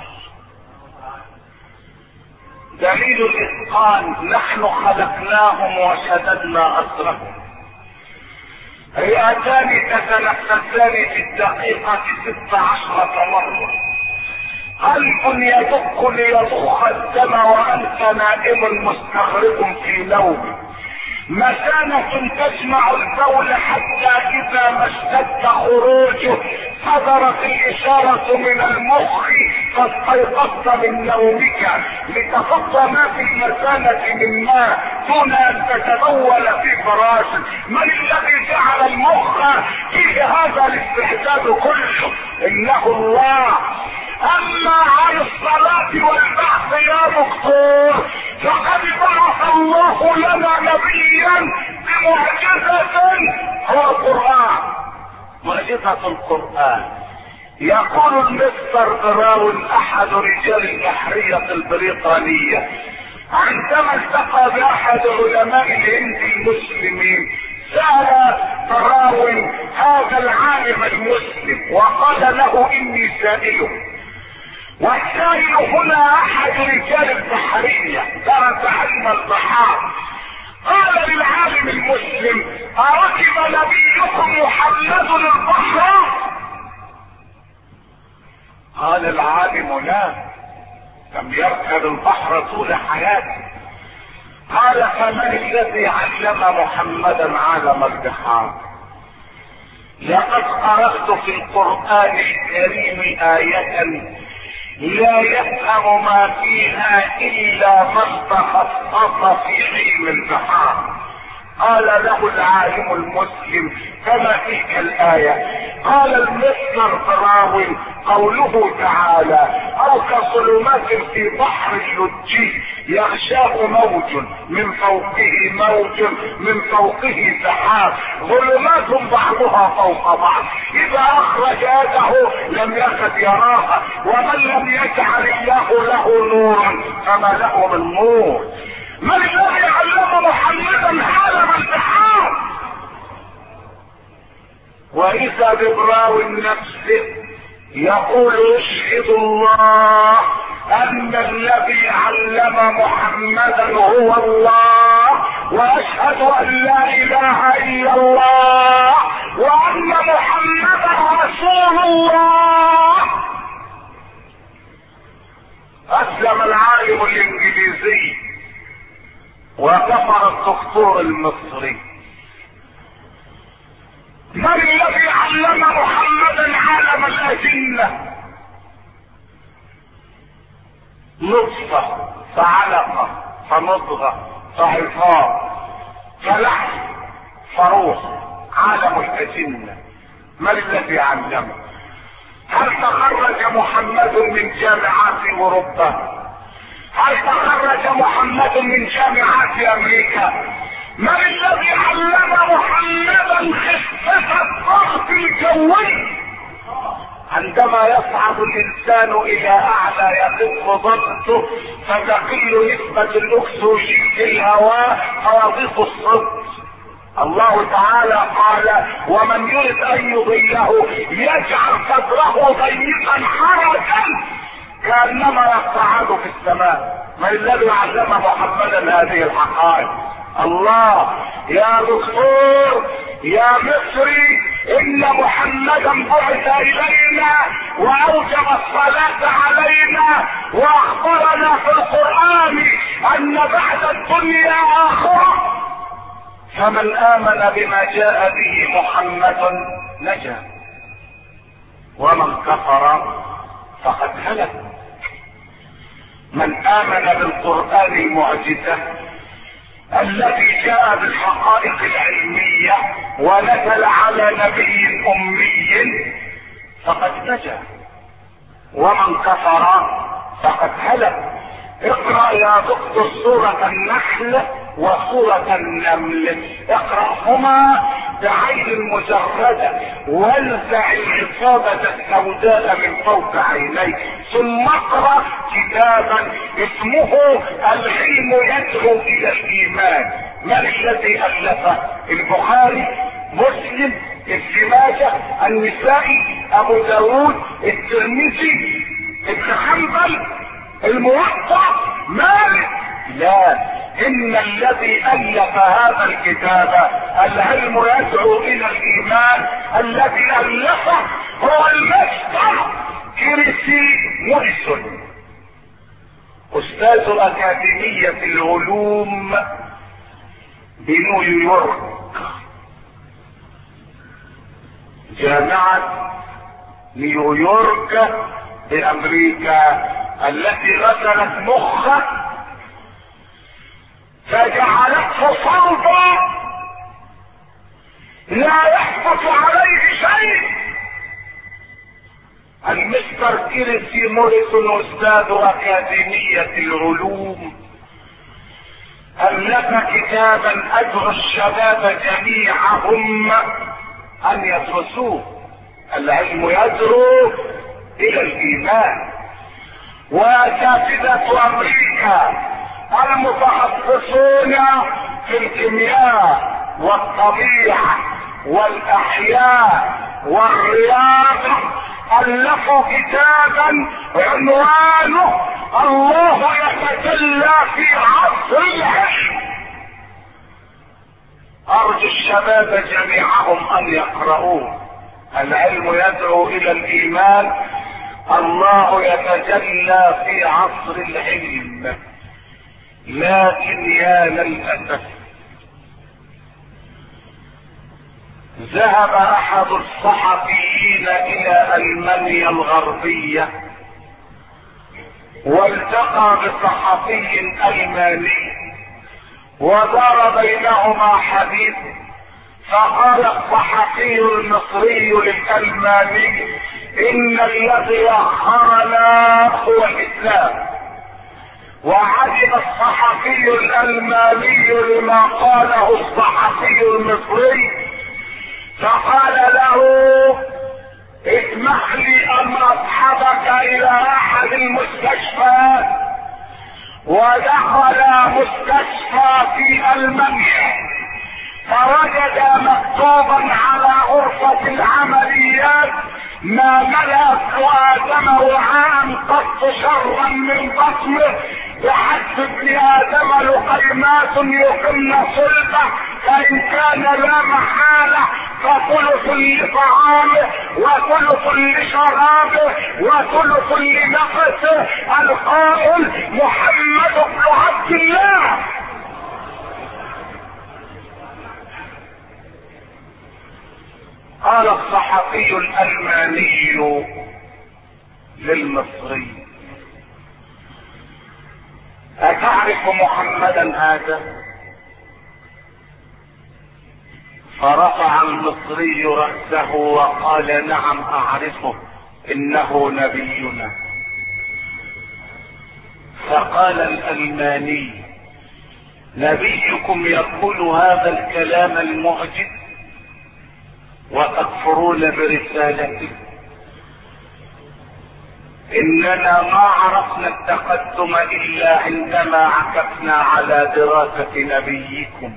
دليل الاتقان: نحن خلقناهم وشددنا اسرهم. رئتان تتنفسان في الدقيقة ست عشرة مرة. قلب يدق ليضخ الدم وانت نائم مستغرق في نوم. مثانة تجمع البول حتى اذا ما اشتد خروجه صدرت الاشارة من المخ فاستيقظت من نومك لتفض ما في المثانة من ماء دون ان تتبول في فراشك. من الذي جعل المخ فيه هذا الاستعداد كله؟ انه الله. اما عن الصلاة والبعث يا دكتور فقد بعث الله لنا نبيا بمعجزة هو القرآن، معجزة القرآن. يقول المستر براون احد رجال البحرية البريطانية عندما التقى باحد علماء الهند المسلمين، سأل براون هذا العالم المسلم وقال له اني سائله، والسائل هنا احد رجال البحرية درس علم البحار. قال للعالم المسلم اركب نبيكم محمد البحر؟ قال العالم لا، لم يركب البحر طول حياته. قال فمن الذي علم محمدا عالم البحار؟ لقد قرأت في القرآن الكريم آية لا يفهم ما فيها الا من تخصص في علم البحار. قال له العالم المسلم كما تلك الآية؟ قال المستر براون قوله تعالى او كظلمات في بحر اللجي يغشاه موج من فوقه موج من فوقه سحاب ظلمات بعضها فوق بعض اذا اخرج يده لم يكد يراها ومن لم يجعل الله له نورا فما له من نور. من الذي علم محمدا عالم البحار؟ واذا ببراون نفسه يقول اشهد الله ان الذي علم محمدا هو الله واشهد ان لا اله الا الله وان محمدا رسول الله. اسلم العالم الانجليزي وكفر الدكتور المصري. من الذي علم محمدا عالم الاجنة؟ نطفة فعلقة فمضغة فعظام فلحم فروح، عالم الاجنة. من الذي علمه؟ هل تخرج محمد من جامعات اوروبا؟ هل تخرج محمد من جامعات امريكا؟ من الذي علم محمدا خفة الضغط الجوي؟ عندما يصعد الانسان الى اعلى يخف ضغطه فتقل نسبة الاكسجين في الهواء فيضيق الصدر. الله تعالى قال ومن يرد ان يضله يجعل صدره ضيقا حرجا كانما يصعد في السماء. من الذي علم محمدا هذه الحقائق؟ الله. يا دكتور يا مصري ان محمدا بعث الينا واوجب الصلاة علينا واخبرنا في القرآن ان بعد الدنيا اخرة، فمن امن بما جاء به محمد نجا ومن كفر فقد هلك. من امن بالقرآن المعجزة الذي جاء بالحقائق العلمية ونزل على نبي امي فقد نجا ومن كفر فقد هلك. اقرأ يا دكتور سورة النحل وسورة النمل، اقرأهما بعين مجردة وانزع العصابة السوداء من فوق عينيك ثم اقرأ كتابا اسمه العلم يدعو الى الايمان. من الذي الفه؟ البخاري، مسلم، ابن ماجه، النسائي، ابو داود، الترمذي، ابن حنبل، الموطأ، مالك؟ لا، ان الذي الف هذا الكتاب العلم يدعو الى الايمان الذي الفه هو المستر كريسي موريسون، استاذ اكاديمية العلوم بنيويورك، جامعة نيويورك بامريكا التي غسلت مخه فجعلته صلبا لا يحدث عليه شيء. المستر كيرسي موريسون استاذ اكاديمية العلوم الف كتابا ادعو الشباب جميعهم ان يدرسوه. العلم يدعو الى الايمان. واساتذة امريكا المتخصصون في الكيمياء والطبيعة والاحياء والرياضة الفوا كتابا عنوانه الله يتجلى في عصر العلم. ارجو الشباب جميعهم ان يقرؤوه. العلم يدعو الى الايمان، الله يتجلى في عصر العلم. لكن يا للاسف ذهب احد الصحفيين الى المانيا الغربية والتقى بصحفي الماني ودار بينهما حديث. فقال الصحفي المصري للالماني ان الذي اخرنا هو الاسلام. وعجب الصحفي الالماني لما قاله الصحفي المصري فقال له اسمح لي ان اصحبك الى احد المستشفيات. ودخل مستشفى في المانيا فوجد مكتوبا على غرفة العمليات ما ملأ ادم وعام قط شرا من بطنه بحسب ابن ادم لقيمات يقمن صلبه فان كان لا محالة فثلث لطعامه وثلث لشرابه وثلث لنفسه. القائل محمد بن عبد الله. قال الصحفي الالماني للمصري اتعرف محمدا هذا؟ فرفع المصري رأسه وقال نعم اعرفه انه نبينا. فقال الالماني نبيكم يقول هذا الكلام المعجز وتكفرون برسالته؟ اننا ما عرفنا التقدم الا عندما عكفنا على دراسة نبيكم.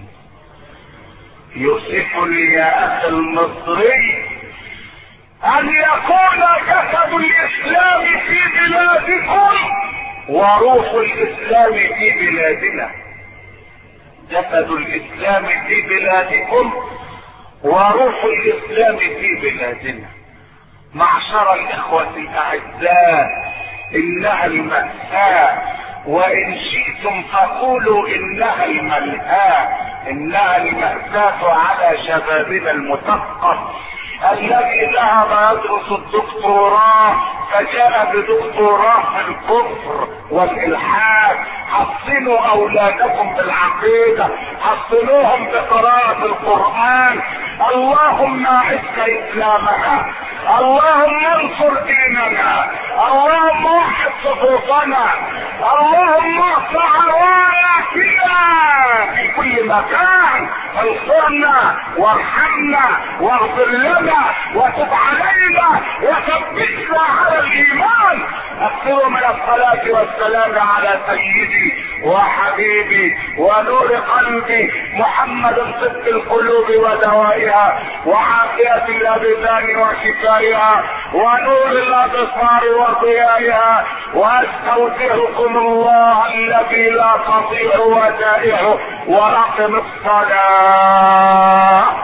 يؤسفني يا اخي المصري ان يكون جسد الاسلام في بلادكم وروح الاسلام في بلادنا. جسد الاسلام في بلادكم وروح الاسلام في بلادنا. معشر الاخوة الاعزاء انها المأساة وان شئتم فقولوا انها الملهاة. انها المأساة على شبابنا المثقف الذي ذهب يدرس الدكتوراه فجاء بدكتوراه في الكفر والالحاد. حصنوا اولادكم بالعقيدة، حصنوهم بقراءة القرآن. اللهم اعز اسلامنا، اللهم انصر ديننا، اللهم وحد صفوفنا، اللهم ارفع راياتنا في كل مكان. انصرنا وارحمنا واغفر لنا وتب علينا وثبتنا على الايمان. اكثروا من الصلاة والسلام على سيدي وحبيبي ونور قلبي محمد صدق القلوب ودوائها وعافية الابدان وشفائها ونور الابصار وضيائها. واستودعكم الله الذي لا تضيع ودائعه واقم الصلاة.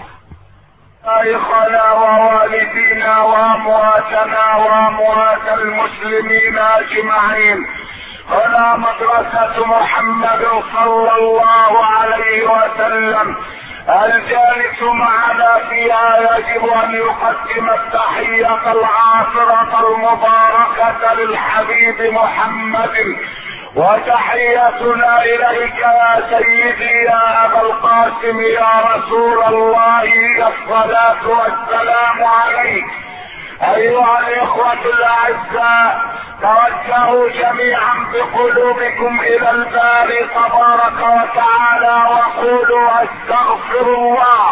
شيخنا ووالدينا وامواتنا واموات المسلمين اجمعين. هنا مدرسة محمد صلى الله عليه وسلم الجالس معنا فيها يجب ان يقدم التحية العاطرة المباركة للحبيب محمد. وتحيتنا اليك يا سيدي يا ابا القاسم يا رسول الله الصلاة والسلام عليك. ايها الاخوة الاعزاء، توجهوا جميعا بقلوبكم الى الباري تبارك وتعالى وقولوا استغفر الله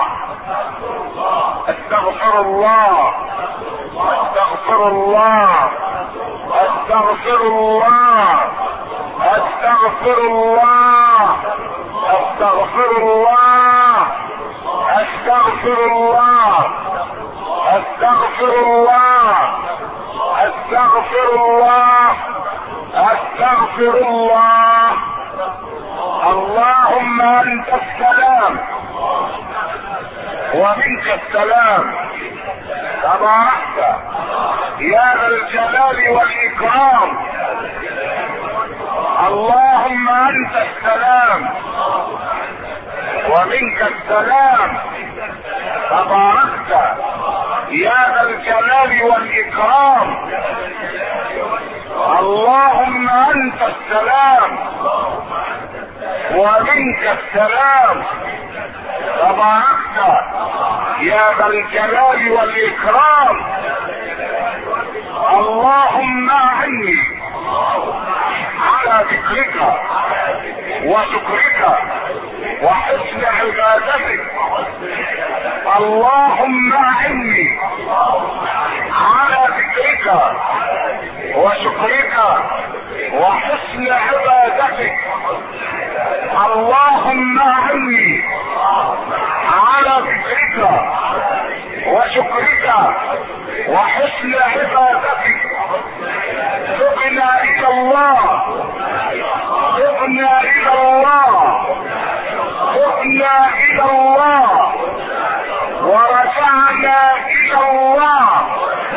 استغفر الله استغفر الله استغفر الله استغفر الله استغفر الله استغفر الله استغفر الله استغفر الله استغفر الله. اللهم انت السلام ومنك السلام، تباركت يا ذا الجلال والاكرام. اللهم انت السلام ومنك السلام، تباركت يا ذا الجلال والاكرام. اللهم انت السلام ومنك السلام، تباركت يا ذا الجلال والاكرام. اللهم اعني على ذكرك وشكرك وحسن عبادتك. اللهم اعني على ذكرك وشكرك وحسن عبادتك. اللهم اعني على ذكرك وشكرك وحسن عبادتك. تبنا الى الله تبنا الى الله تبنا الى الله ورجعنا الى الله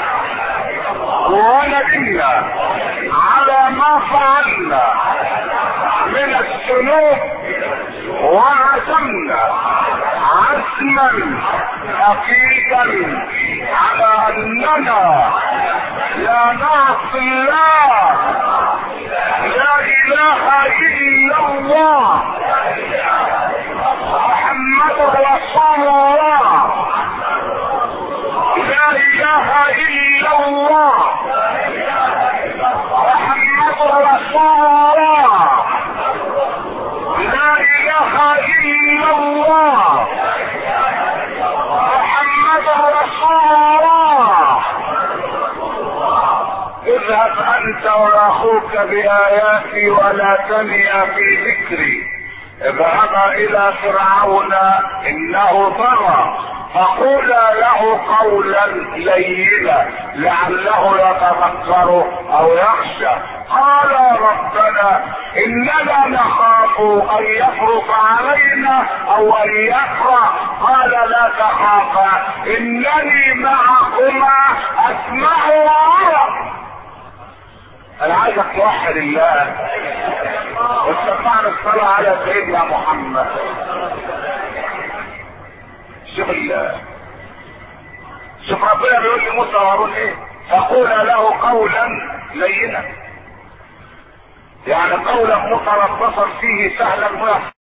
وندمنا على ما فعلنا من الذنوب وعزمنا عزما اكيدا على اننا لا نعصي الله. لا اله الا الله محمد رسول الله. لا اله الا الله محمد رسول الله. لا اله الا الله محمد رسول الله. اذهب انت واخوك باياتي ولا تنيا في ذكري. اذهبا الى فرعون انه طغى فقولا له قولا لينا لعله يتذكر او يخشى. قال ربنا اننا نخاف ان يفرط علينا او ان يكره. قال لا تخافا انني معكما اسمع وارى. انا عايزك توحد الله وتسمعنا الصلاة على سيدنا محمد. شوف الله، شوف ربنا بيقول لموسى وهارون ايه؟ فقول له قولا لينا، يعني قولا متربصا فيه سهلا